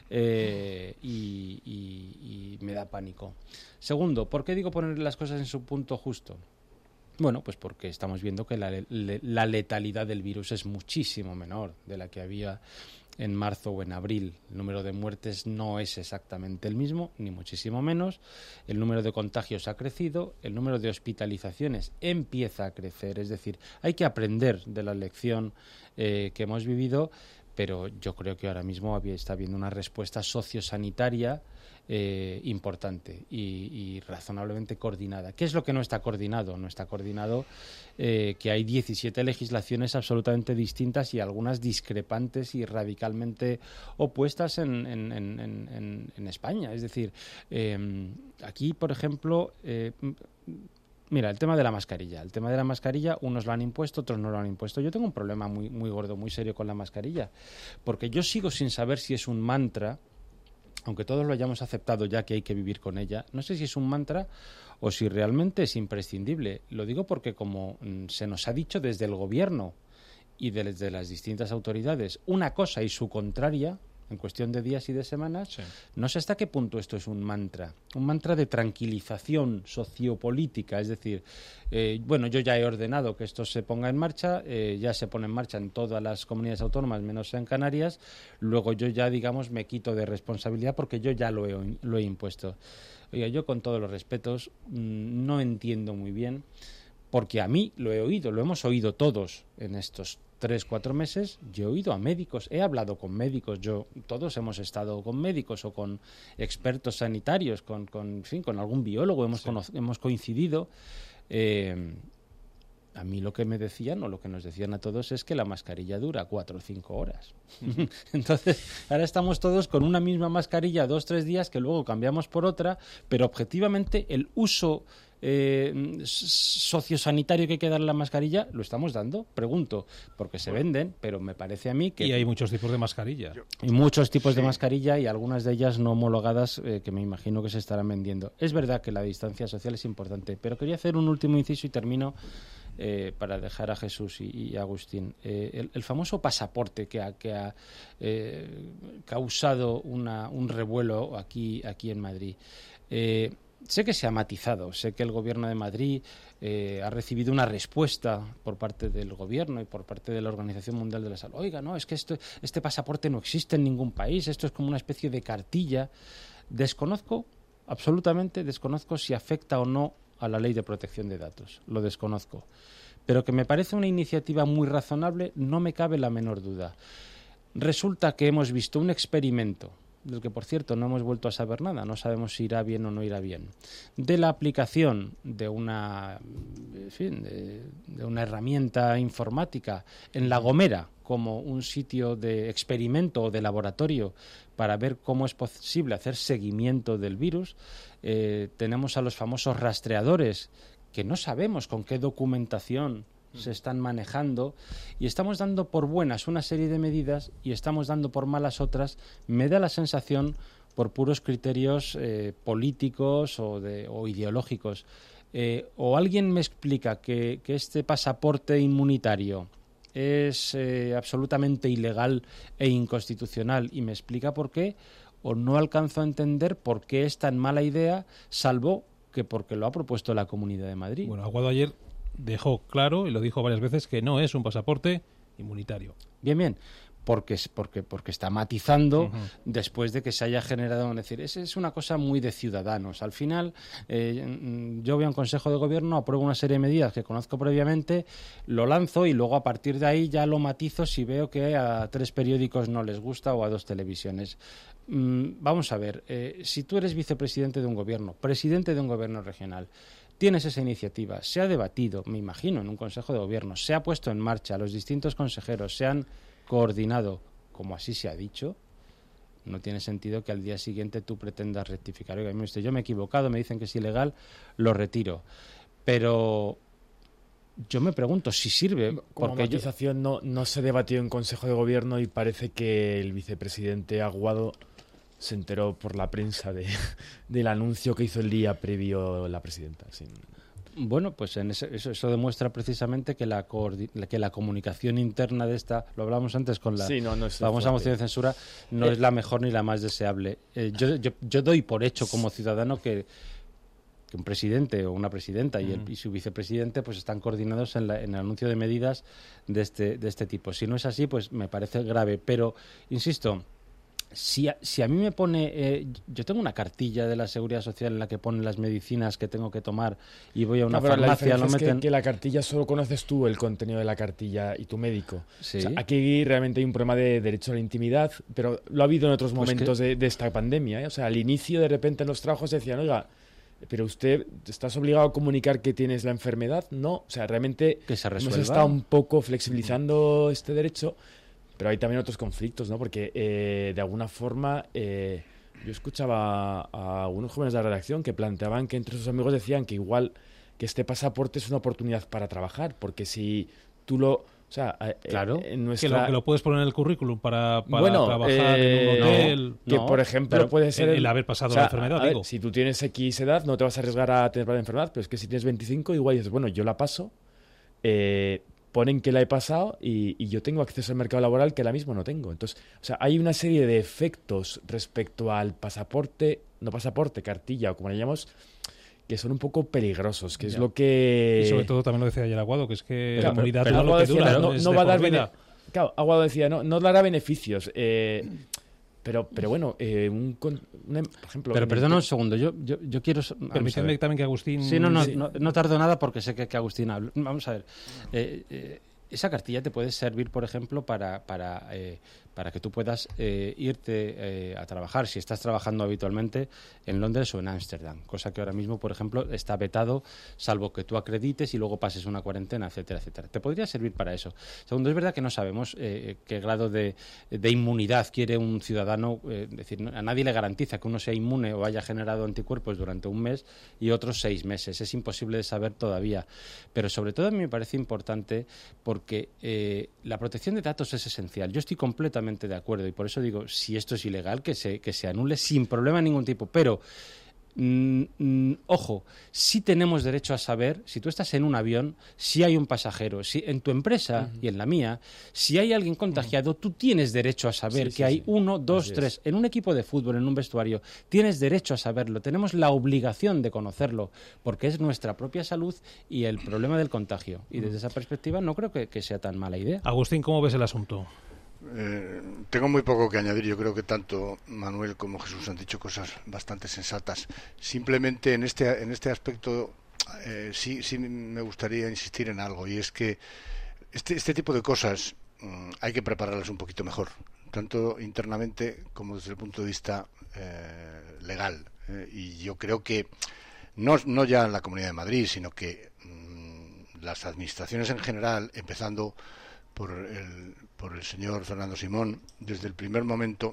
y me da pánico. Segundo, ¿por qué digo poner las cosas en su punto justo? Bueno, pues porque estamos viendo que la letalidad del virus es muchísimo menor de la que había en marzo o en abril. El número de muertes no es exactamente el mismo, ni muchísimo menos. El número de contagios ha crecido, el número de hospitalizaciones empieza a crecer. Es decir, hay que aprender de la lección que hemos vivido, pero yo creo que ahora mismo está habiendo una respuesta sociosanitaria importante y razonablemente coordinada. ¿Qué es lo que no está coordinado? No está coordinado que hay 17 legislaciones absolutamente distintas y algunas discrepantes y radicalmente opuestas en España. Es decir, aquí, por ejemplo, mira, el tema de la mascarilla. El tema de la mascarilla, unos lo han impuesto, otros no lo han impuesto. Yo tengo un problema muy gordo, muy serio con la mascarilla, porque yo sigo sin saber si es un mantra, aunque todos lo hayamos aceptado ya que hay que vivir con ella. No sé si es un mantra o si realmente es imprescindible. Lo digo porque, como se nos ha dicho desde el gobierno y desde las distintas autoridades, una cosa y su contraria, en cuestión de días y de semanas, sí. No sé hasta qué punto esto es un mantra de tranquilización sociopolítica, es decir, bueno, yo ya he ordenado que esto se ponga en marcha, ya se pone en marcha en todas las comunidades autónomas, menos en Canarias, luego yo ya, digamos, me quito de responsabilidad porque yo ya lo he impuesto. Oiga, yo con todos los respetos no entiendo muy bien, porque a mí lo he oído, lo hemos oído todos en estos 3-4 meses. Yo he oído a médicos, he hablado con médicos, todos hemos estado con médicos o con expertos sanitarios, con algún biólogo, hemos coincidido. A mí lo que me decían, o lo que nos decían a todos, es que la mascarilla dura 4 o 5 horas. Entonces, ahora estamos todos con una misma mascarilla 2-3 días, que luego cambiamos por otra, pero objetivamente el uso sociosanitario que hay que darle a la mascarilla lo estamos dando, pregunto, porque se venden, pero me parece a mí que... Y hay muchos tipos de mascarilla. Y muchos tipos de mascarilla, y algunas de ellas no homologadas, que me imagino que se estarán vendiendo. Es verdad que la distancia social es importante, pero quería hacer un último inciso y termino para dejar a Jesús y a Agustín. El famoso pasaporte que ha causado un revuelo aquí en Madrid. sé que se ha matizado, sé que el Gobierno de Madrid ha recibido una respuesta por parte del Gobierno y por parte de la Organización Mundial de la Salud. Oiga, no, es que este pasaporte no existe en ningún país, esto es como una especie de cartilla. Absolutamente desconozco si afecta o no a la Ley de Protección de Datos, lo desconozco. Pero que me parece una iniciativa muy razonable, no me cabe la menor duda. Resulta que hemos visto un experimento, del que por cierto no hemos vuelto a saber nada, no sabemos si irá bien o no irá bien, de la aplicación de una herramienta informática en La Gomera como un sitio de experimento o de laboratorio para ver cómo es posible hacer seguimiento del virus. Tenemos a los famosos rastreadores, que no sabemos con qué documentación se están manejando, y estamos dando por buenas una serie de medidas y estamos dando por malas otras. Me da la sensación por puros criterios políticos o ideológicos. O alguien me explica que este pasaporte inmunitario es absolutamente ilegal e inconstitucional y me explica por qué, o no alcanzo a entender por qué es tan mala idea, salvo que porque lo ha propuesto la Comunidad de Madrid. Bueno, Aguado ayer dejó claro, y lo dijo varias veces, que no es un pasaporte inmunitario. Bien, porque está matizando después de que se haya generado. Es decir, es una cosa muy de ciudadanos. Al final, yo voy a un consejo de gobierno, apruebo una serie de medidas que conozco previamente, lo lanzo y luego a partir de ahí ya lo matizo si veo que a 3 periódicos no les gusta o a 2 televisiones. Vamos a ver, si tú eres vicepresidente de un gobierno, presidente de un gobierno regional, tienes esa iniciativa, se ha debatido, me imagino, en un consejo de gobierno, se ha puesto en marcha, los distintos consejeros se han coordinado, como así se ha dicho, no tiene sentido que al día siguiente tú pretendas rectificar. Oiga, mire usted, yo me he equivocado, me dicen que es ilegal, lo retiro. Pero yo me pregunto si sirve. Como porque matización no se debatió en Consejo de Gobierno y parece que el vicepresidente Aguado se enteró por la prensa del anuncio que hizo el día previo la presidenta. Sí. Bueno, pues eso demuestra precisamente que la comunicación interna de esta, lo hablábamos antes con la famosa moción de censura, no es la mejor ni la más deseable. Yo doy por hecho como ciudadano que un presidente o una presidenta y su vicepresidente pues están coordinados en el anuncio de medidas de este tipo. Si no es así, pues me parece grave. Pero, insisto, si a mí me pone... yo tengo una cartilla de la Seguridad Social en la que ponen las medicinas que tengo que tomar y voy a una farmacia... La diferencia es que la cartilla solo conoces tú el contenido de la cartilla y tu médico. ¿Sí? O sea, aquí realmente hay un problema de derecho a la intimidad, pero lo ha habido en otros momentos de esta pandemia. O sea, al inicio de repente en los trabajos decían, oiga, pero usted estás obligado a comunicar que tienes la enfermedad. No, o sea, realmente que se resuelva. Hemos estado un poco flexibilizando este derecho. Pero hay también otros conflictos, ¿no? Porque de alguna forma yo escuchaba a algunos jóvenes de la redacción que planteaban que entre sus amigos decían que igual que este pasaporte es una oportunidad para trabajar, porque si tú lo... O sea, claro, en nuestra... que lo puedes poner en el currículum para trabajar en un hotel. Que, por ejemplo, puede ser... El haber pasado la enfermedad, digo. Si tú tienes X edad, no te vas a arriesgar a tener la enfermedad, pero es que si tienes 25, igual dices, bueno, yo la paso... ponen que la he pasado y yo tengo acceso al mercado laboral que ahora mismo no tengo. Entonces, o sea, hay una serie de efectos respecto al pasaporte, cartilla o como le llamamos, que son un poco peligrosos, que es lo que... Y sobre todo también lo decía ayer Aguado, que es que claro, la inmunidad pero lo que dura, no va a dar claro, Aguado decía, no dará beneficios. Pero bueno, por ejemplo... Pero perdona un segundo, yo quiero... Permíteme también que Agustín... Sí, no tardo nada porque sé que Agustín habla. Vamos a ver. Esa cartilla te puede servir, por ejemplo, para que tú puedas irte a trabajar, si estás trabajando habitualmente en Londres o en Ámsterdam, cosa que ahora mismo, por ejemplo, está vetado, salvo que tú acredites y luego pases una cuarentena, etcétera, etcétera. Te podría servir para eso. Segundo, es verdad que no sabemos qué grado de inmunidad quiere un ciudadano, es decir, a nadie le garantiza que uno sea inmune o haya generado anticuerpos durante un mes y otros 6 meses. Es imposible de saber todavía. Pero sobre todo a mí me parece importante porque la protección de datos es esencial. Yo estoy completamente de acuerdo y por eso digo, si esto es ilegal, que se anule sin problema de ningún tipo, pero ojo, sí tenemos derecho a saber, si tú estás en un avión, si hay un pasajero, si en tu empresa y en la mía, si hay alguien contagiado, tú tienes derecho a saber que hay 1, 2, 3. En un equipo de fútbol, en un vestuario, tienes derecho a saberlo, tenemos la obligación de conocerlo, porque es nuestra propia salud y el problema del contagio. Y desde esa perspectiva no creo que sea tan mala idea. Agustín, ¿cómo ves el asunto? Tengo muy poco que añadir. Yo creo que tanto Manuel como Jesús han dicho cosas bastante sensatas. Simplemente en este aspecto sí me gustaría insistir en algo, y es que este tipo de cosas hay que prepararlas un poquito mejor, tanto internamente como desde el punto de vista legal. Y yo creo que no ya en la Comunidad de Madrid, sino que las administraciones en general, empezando por el señor Fernando Simón, desde el primer momento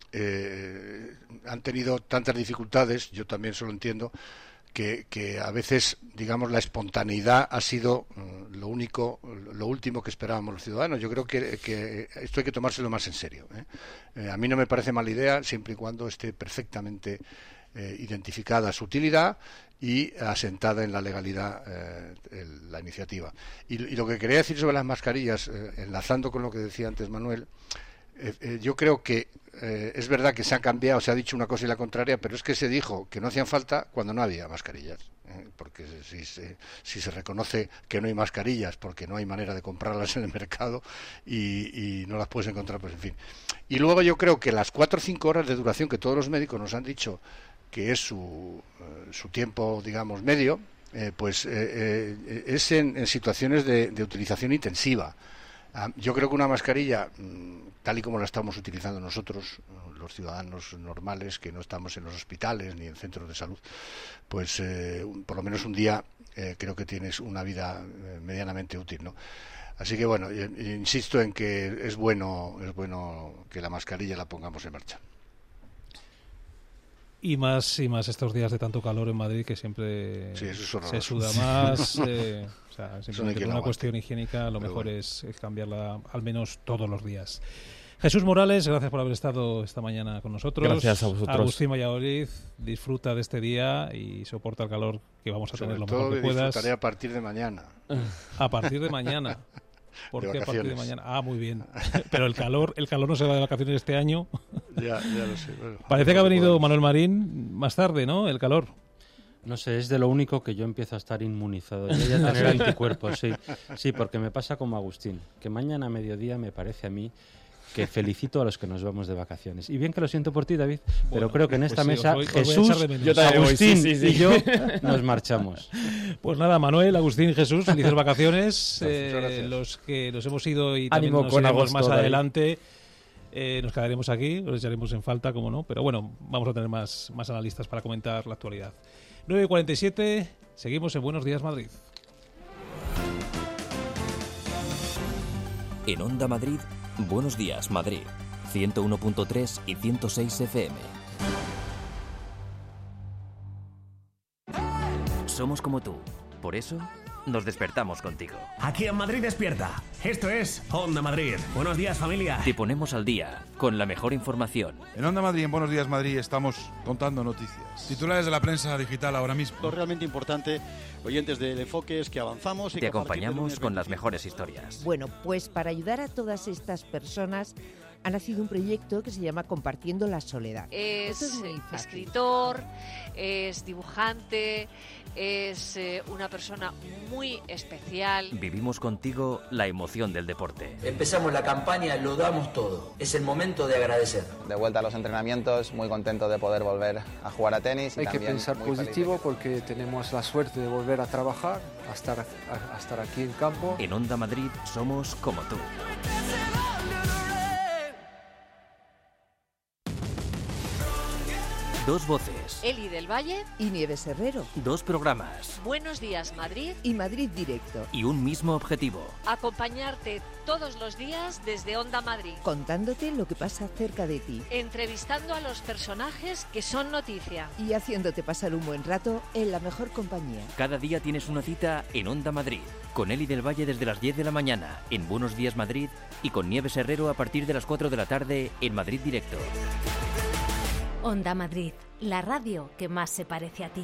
han tenido tantas dificultades, yo también se lo entiendo, que a veces, digamos, la espontaneidad ha sido lo último que esperábamos los ciudadanos. Yo creo que esto hay que tomárselo más en serio, A mí no me parece mala idea, siempre y cuando esté perfectamente identificada su utilidad y asentada en la legalidad la iniciativa. Y lo que quería decir sobre las mascarillas, enlazando con lo que decía antes Manuel, yo creo que es verdad que se ha cambiado, se ha dicho una cosa y la contraria, pero es que se dijo que no hacían falta cuando no había mascarillas, porque si se reconoce que no hay mascarillas porque no hay manera de comprarlas en el mercado y no las puedes encontrar, pues en fin. Y luego yo creo que las 4 o 5 horas de duración que todos los médicos nos han dicho que es su tiempo, digamos, medio, es en situaciones de utilización intensiva. Yo creo que una mascarilla, tal y como la estamos utilizando nosotros, los ciudadanos normales, que no estamos en los hospitales ni en centros de salud, pues por lo menos un día creo que tienes una vida medianamente útil, ¿no? Así que bueno, insisto en que es bueno que la mascarilla la pongamos en marcha. Y más estos días de tanto calor en Madrid, que siempre se suda más. Simplemente por una cuestión higiénica, lo mejor es cambiarla al menos todos los días. Jesús Morales, gracias por haber estado esta mañana con nosotros. Gracias a vosotros. Agustín Valladolid, disfruta de este día y soporta el calor que vamos a tener lo mejor que puedas. Disfrutaré a partir de mañana. A partir de mañana. ¿Por qué a partir de mañana? Ah, muy bien. Pero el calor no se va de vacaciones este año. Ya lo sé. Bueno, parece que ha venido Manuel Marín más tarde, ¿no? El calor. No sé, es de lo único que yo empiezo a estar inmunizado. Yo ya tener anticuerpos, sí, porque me pasa como Agustín, que mañana a mediodía me parece a mí que felicito a los que nos vamos de vacaciones. Y bien que lo siento por ti, David, pero creo que en esta mesa Jesús, Agustín y yo nos marchamos. Pues nada, Manuel, Agustín, Jesús, felices vacaciones. Los que nos hemos ido y también nos iremos más adelante, nos quedaremos aquí, os echaremos en falta, como no, pero bueno, vamos a tener más analistas para comentar la actualidad. 9:47, seguimos en Buenos Días Madrid. En Onda Madrid, Buenos Días Madrid, 101.3 y 106 FM. Somos como tú, por eso nos despertamos contigo. Aquí en Madrid despierta. Esto es Onda Madrid. Buenos días, familia. Te ponemos al día con la mejor información. En Onda Madrid, en Buenos Días Madrid, estamos contando noticias. Titulares de la prensa digital ahora mismo. Lo realmente importante, oyentes del Enfoque, es que avanzamos y te acompañamos con las mejores historias. Bueno, pues para ayudar a todas estas personas ha nacido un proyecto que se llama Compartiendo la Soledad. Es escritor, es dibujante, es una persona muy especial. Vivimos contigo la emoción del deporte. Empezamos la campaña, lo damos todo. Es el momento de agradecer. De vuelta a los entrenamientos, muy contento de poder volver a jugar a tenis. Hay que pensar positivo porque tenemos la suerte de volver a trabajar, a estar aquí en campo. En Onda Madrid somos como tú. Dos voces. Eli del Valle y Nieves Herrero. Dos programas. Buenos Días Madrid y Madrid Directo. Y un mismo objetivo. Acompañarte todos los días desde Onda Madrid. Contándote lo que pasa cerca de ti. Entrevistando a los personajes que son noticia. Y haciéndote pasar un buen rato en la mejor compañía. Cada día tienes una cita en Onda Madrid. Con Eli del Valle desde las 10 de la mañana en Buenos Días Madrid y con Nieves Herrero a partir de las 4 de la tarde en Madrid Directo. Onda Madrid, la radio que más se parece a ti.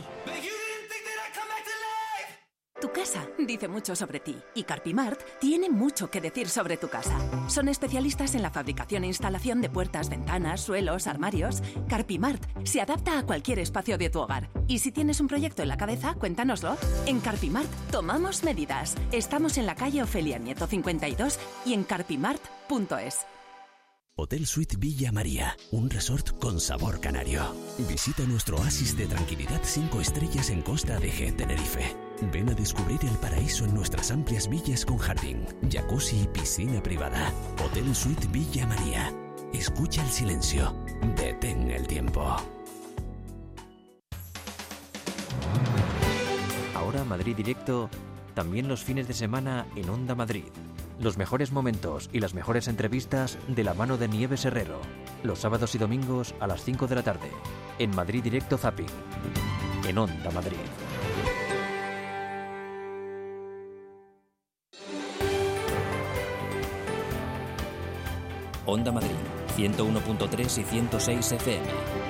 Tu casa dice mucho sobre ti y Carpimart tiene mucho que decir sobre tu casa. Son especialistas en la fabricación e instalación de puertas, ventanas, suelos, armarios. Carpimart se adapta a cualquier espacio de tu hogar. Y si tienes un proyecto en la cabeza, cuéntanoslo. En Carpimart tomamos medidas. Estamos en la calle Ofelia Nieto 52 y en carpimart.es. Hotel Suite Villa María, un resort con sabor canario. Visita nuestro oasis de tranquilidad 5 estrellas en Costa de G, Tenerife. Ven a descubrir el paraíso en nuestras amplias villas con jardín, jacuzzi y piscina privada. Hotel Suite Villa María. Escucha el silencio. Detén el tiempo. Ahora Madrid Directo, también los fines de semana en Onda Madrid. Los mejores momentos y las mejores entrevistas de la mano de Nieves Herrero. Los sábados y domingos a las 5 de la tarde. En Madrid Directo Zapping. En Onda Madrid. Onda Madrid, 101.3 y 106 FM.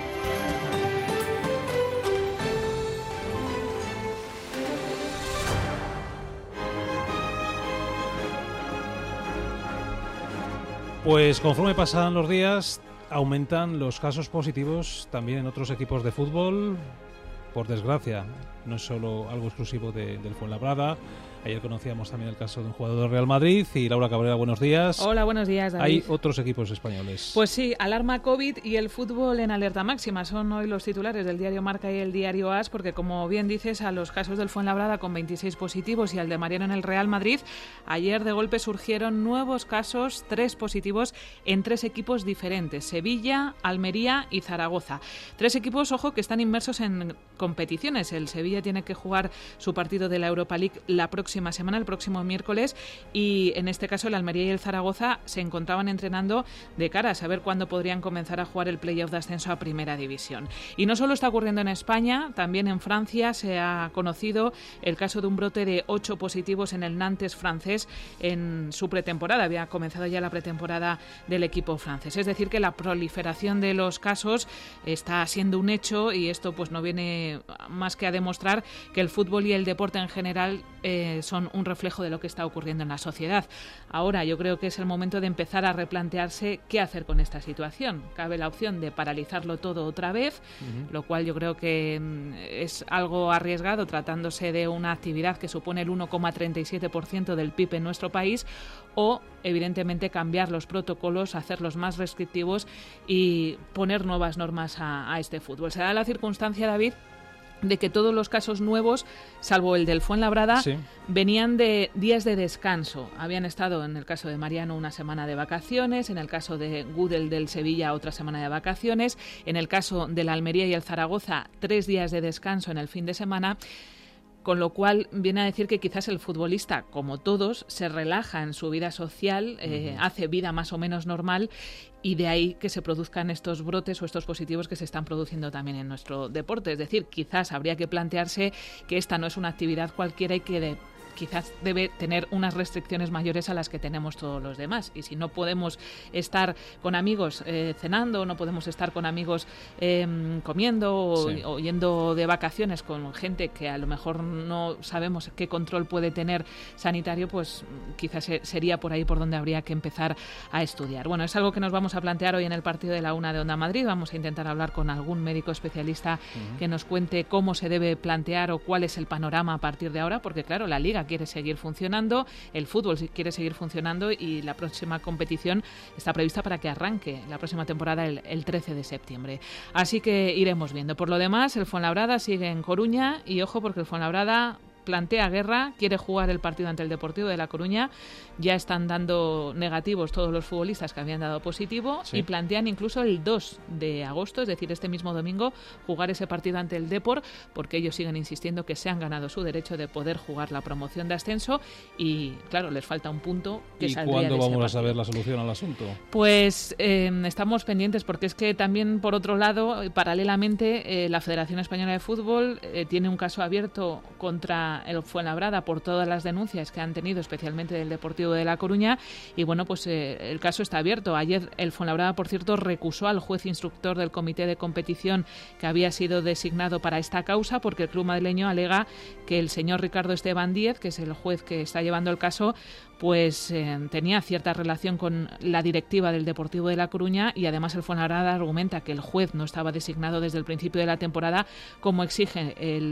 Pues conforme pasan los días, aumentan los casos positivos también en otros equipos de fútbol. Por desgracia, no es solo algo exclusivo del Fuenlabrada. Ayer conocíamos también el caso de un jugador del Real Madrid. Y Laura Cabrera, buenos días. Hola, buenos días, David. Hay otros equipos españoles. Pues sí, alarma COVID y el fútbol en alerta máxima. Son hoy los titulares del diario Marca y el diario AS, porque como bien dices, a los casos del Fuenlabrada con 26 positivos y al de Mariano en el Real Madrid, ayer de golpe surgieron nuevos casos, 3 positivos en 3 equipos diferentes: Sevilla, Almería y Zaragoza. 3 equipos, ojo, que están inmersos en competiciones. El Sevilla tiene que jugar su partido de la Europa League la próxima semana, el próximo miércoles, y en este caso el Almería y el Zaragoza se encontraban entrenando de cara a saber cuándo podrían comenzar a jugar el playoff de ascenso a Primera División. Y no solo está ocurriendo en España, también en Francia se ha conocido el caso de un brote de 8 positivos en el Nantes francés en su pretemporada. Había comenzado ya la pretemporada del equipo francés. Es decir, que la proliferación de los casos está siendo un hecho, y esto pues no viene más que a demostrar que el fútbol y el deporte en general son un reflejo de lo que está ocurriendo en la sociedad. Ahora yo creo que es el momento de empezar a replantearse qué hacer con esta situación. Cabe la opción de paralizarlo todo otra vez, lo cual yo creo que es algo arriesgado tratándose de una actividad que supone el 1,37% del PIB en nuestro país, o evidentemente cambiar los protocolos, hacerlos más restrictivos y poner nuevas normas a este fútbol. Se da la circunstancia, David, de que todos los casos nuevos, salvo el del Fuenlabrada, sí, venían de días de descanso. Habían estado, en el caso de Mariano, una semana de vacaciones, en el caso de Gudel del Sevilla, otra semana de vacaciones, en el caso de la Almería y el Zaragoza, 3 días de descanso en el fin de semana. Con lo cual viene a decir que quizás el futbolista, como todos, se relaja en su vida social, hace vida más o menos normal, y de ahí que se produzcan estos brotes o estos positivos que se están produciendo también en nuestro deporte. Es decir, quizás habría que plantearse que esta no es una actividad cualquiera y que quizás debe tener unas restricciones mayores a las que tenemos todos los demás. Y si no podemos estar con amigos cenando, no podemos estar con amigos comiendo, sí, o yendo de vacaciones con gente que a lo mejor no sabemos qué control puede tener sanitario, pues quizás sería por ahí por donde habría que empezar a estudiar. Bueno, es algo que nos vamos a plantear hoy en el partido de la 1 de Onda Madrid. Vamos a intentar hablar con algún médico especialista que nos cuente cómo se debe plantear o cuál es el panorama a partir de ahora, porque claro, la Liga quiere seguir funcionando, el fútbol quiere seguir funcionando, y la próxima competición está prevista para que arranque la próxima temporada el 13 de septiembre. Así que iremos viendo. Por lo demás, el Fuenlabrada sigue en Coruña, y ojo, porque el Fuenlabrada plantea guerra, quiere jugar el partido ante el Deportivo de La Coruña. Ya están dando negativos todos los futbolistas que habían dado positivo, sí, y plantean incluso el 2 de agosto, es decir, este mismo domingo, jugar ese partido ante el Depor, porque ellos siguen insistiendo que se han ganado su derecho de poder jugar la promoción de ascenso, y claro, les falta un punto que saldría de ese partido. ¿Y cuándo vamos a saber la solución al asunto? Pues estamos pendientes, porque es que también, por otro lado, paralelamente, la Federación Española de Fútbol tiene un caso abierto contra el Fuenlabrada por todas las denuncias que han tenido, especialmente del Deportivo de La Coruña. Y bueno, pues el caso está abierto. Ayer el Fuenlabrada, por cierto, recusó al juez instructor del comité de competición que había sido designado para esta causa, porque el club madrileño alega que el señor Ricardo Esteban Díez, que es el juez que está llevando el caso, pues tenía cierta relación con la directiva del Deportivo de La Coruña, y además el Fuenlabrada argumenta que el juez no estaba designado desde el principio de la temporada como exigen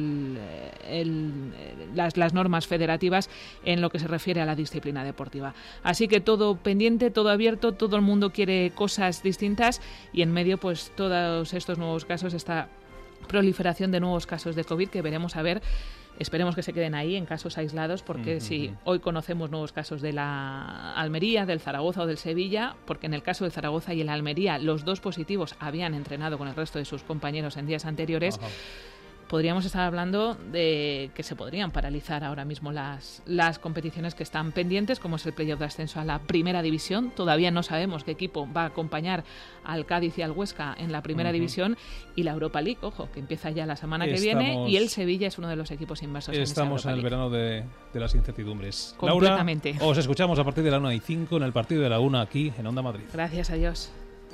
las normas federativas en lo que se refiere a la disciplina deportiva. Así que todo pendiente, todo abierto, todo el mundo quiere cosas distintas, y en medio pues todos estos nuevos casos, esta proliferación de nuevos casos de COVID que veremos a ver. Esperemos que se queden ahí en casos aislados, porque si hoy conocemos nuevos casos de la Almería, del Zaragoza o del Sevilla, porque en el caso del Zaragoza y el Almería los dos positivos habían entrenado con el resto de sus compañeros en días anteriores, podríamos estar hablando de que se podrían paralizar ahora mismo las competiciones que están pendientes, como es el playoff de ascenso a la Primera División. Todavía no sabemos qué equipo va a acompañar al Cádiz y al Huesca en la Primera División, y la Europa League, ojo, que empieza ya la semana que viene, y el Sevilla es uno de los equipos inmersos en esa Europa Estamos en el verano de las incertidumbres. Completamente. Laura, os escuchamos a partir de la 1:05 en el partido de la 1 aquí en Onda Madrid. Gracias a Dios.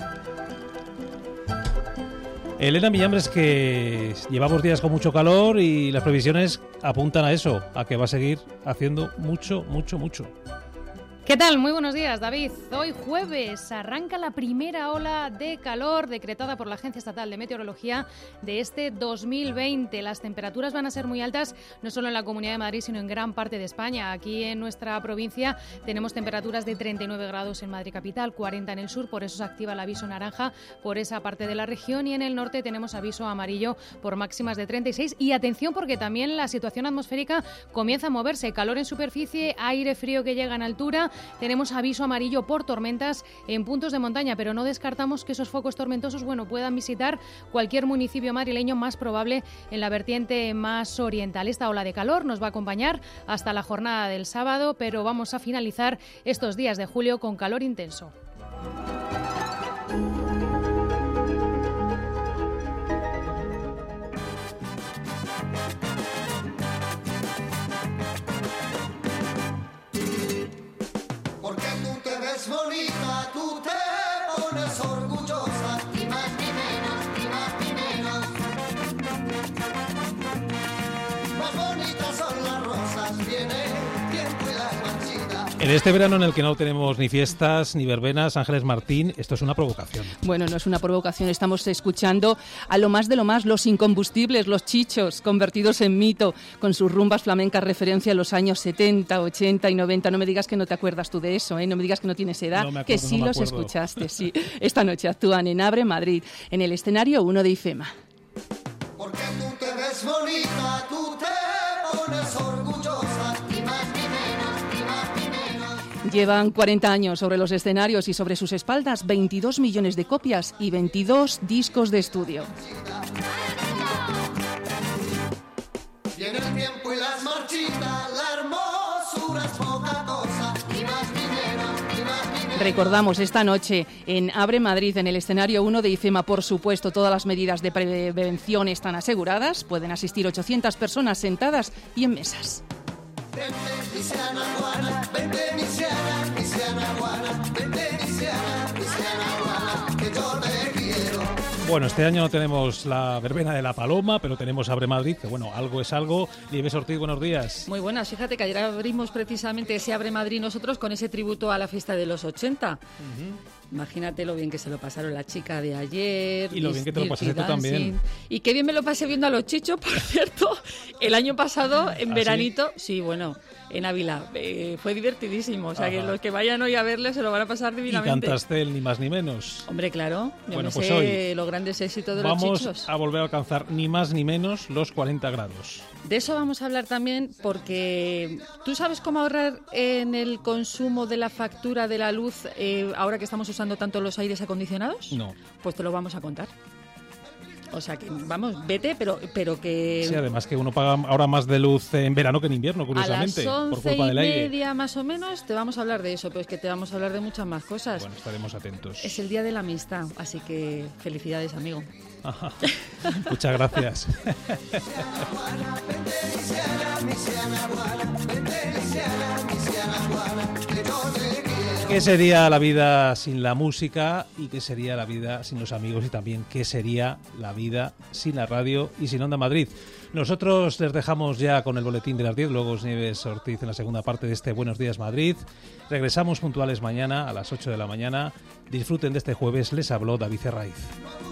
Elena Millambres, que llevamos días con mucho calor y las previsiones apuntan a eso, a que va a seguir haciendo mucho. ¿Qué tal? Muy buenos días, David. Hoy jueves arranca la primera ola de calor decretada por la Agencia Estatal de Meteorología de este 2020. Las temperaturas van a ser muy altas, no solo en la Comunidad de Madrid, sino en gran parte de España. Aquí en nuestra provincia tenemos temperaturas de 39 grados en Madrid capital, 40 en el sur, por eso se activa el aviso naranja por esa parte de la región, y en el norte tenemos aviso amarillo por máximas de 36. Y atención, porque también la situación atmosférica comienza a moverse. Calor en superficie, aire frío que llega en altura. Tenemos aviso amarillo por tormentas en puntos de montaña, pero no descartamos que esos focos tormentosos puedan visitar cualquier municipio madrileño, más probable en la vertiente más oriental. Esta ola de calor nos va a acompañar hasta la jornada del sábado, pero vamos a finalizar estos días de julio con calor intenso. Bonita, tú te pones orgullosa, ni más ni menos, ni más ni menos. Más bonitas son las rosas, viene tiempo y las marchitas. En este verano en el que no tenemos ni fiestas ni verbenas, Ángeles Martín, esto es una provocación. Bueno, no es una provocación, estamos escuchando a lo más de lo más, los incombustibles, los chichos, convertidos en mito, con sus rumbas flamencas referencia a los años 70, 80 y 90. No me digas que no te acuerdas tú de eso, ¿eh? No me digas que no tienes edad, no me acuerdo, que sí los escuchaste, sí. Esta noche actúan en Abre Madrid, en el escenario 1 de IFEMA. Porque tú te ves bonita, tú te pones orgullosa, ni más ni menos, ni más ni menos. Llevan 40 años sobre los escenarios y sobre sus espaldas 22 millones de copias y 22 discos de estudio. Viene el tiempo y las marchitas, la hermosura es poca cosa, ni más ni menos, ni más ni menos. Recordamos esta noche en Abre Madrid, en el escenario 1 de IFEMA, por supuesto, todas las medidas de prevención están aseguradas. Pueden asistir 800 personas sentadas y en mesas. Vente, Misiana Guana, vente, Misiana Guana, vente, Misiana Guana, que yo te quiero. Bueno, este año no tenemos la verbena de la Paloma, pero tenemos Abre Madrid, que bueno, algo es algo. Nieves Ortiz, buenos días. Muy buenas, fíjate que ayer abrimos precisamente ese Abre Madrid nosotros con ese tributo a la fiesta de los 80. Imagínate lo bien que se lo pasaron la chica de ayer. Y lo bien que te lo pasaste tú también. Y qué bien me lo pasé viendo a los chichos, por cierto, el año pasado, en veranito. Sí, bueno, en Ávila. Fue divertidísimo. O sea, que los que vayan hoy a verle se lo van a pasar divinamente. Y cantaste el Ni Más Ni Menos. Hombre, claro. Yo bueno, me pues sé hoy los grandes éxitos de los chichos. Vamos a volver a alcanzar ni más ni menos los 40 grados. De eso vamos a hablar también, porque ¿tú sabes cómo ahorrar en el consumo de la factura de la luz ahora que estamos usando tanto los aires acondicionados? No. Pues te lo vamos a contar. O sea que, vamos, vete, pero que... Sí, además que uno paga ahora más de luz en verano que en invierno, curiosamente, a las por culpa del aire. 11:30 más o menos te vamos a hablar de eso, pero es que te vamos a hablar de muchas más cosas. Bueno, estaremos atentos. Es el Día de la Amistad, así que felicidades, amigo. Muchas gracias. ¿Qué sería la vida sin la música y qué sería la vida sin los amigos y también qué sería la vida sin la radio y sin Onda Madrid? Nosotros les dejamos ya con el boletín de las 10, luego Nieves Ortiz en la segunda parte de este Buenos Días Madrid. Regresamos puntuales mañana a las 8 de la mañana. Disfruten de este jueves, les habló David Herraiz.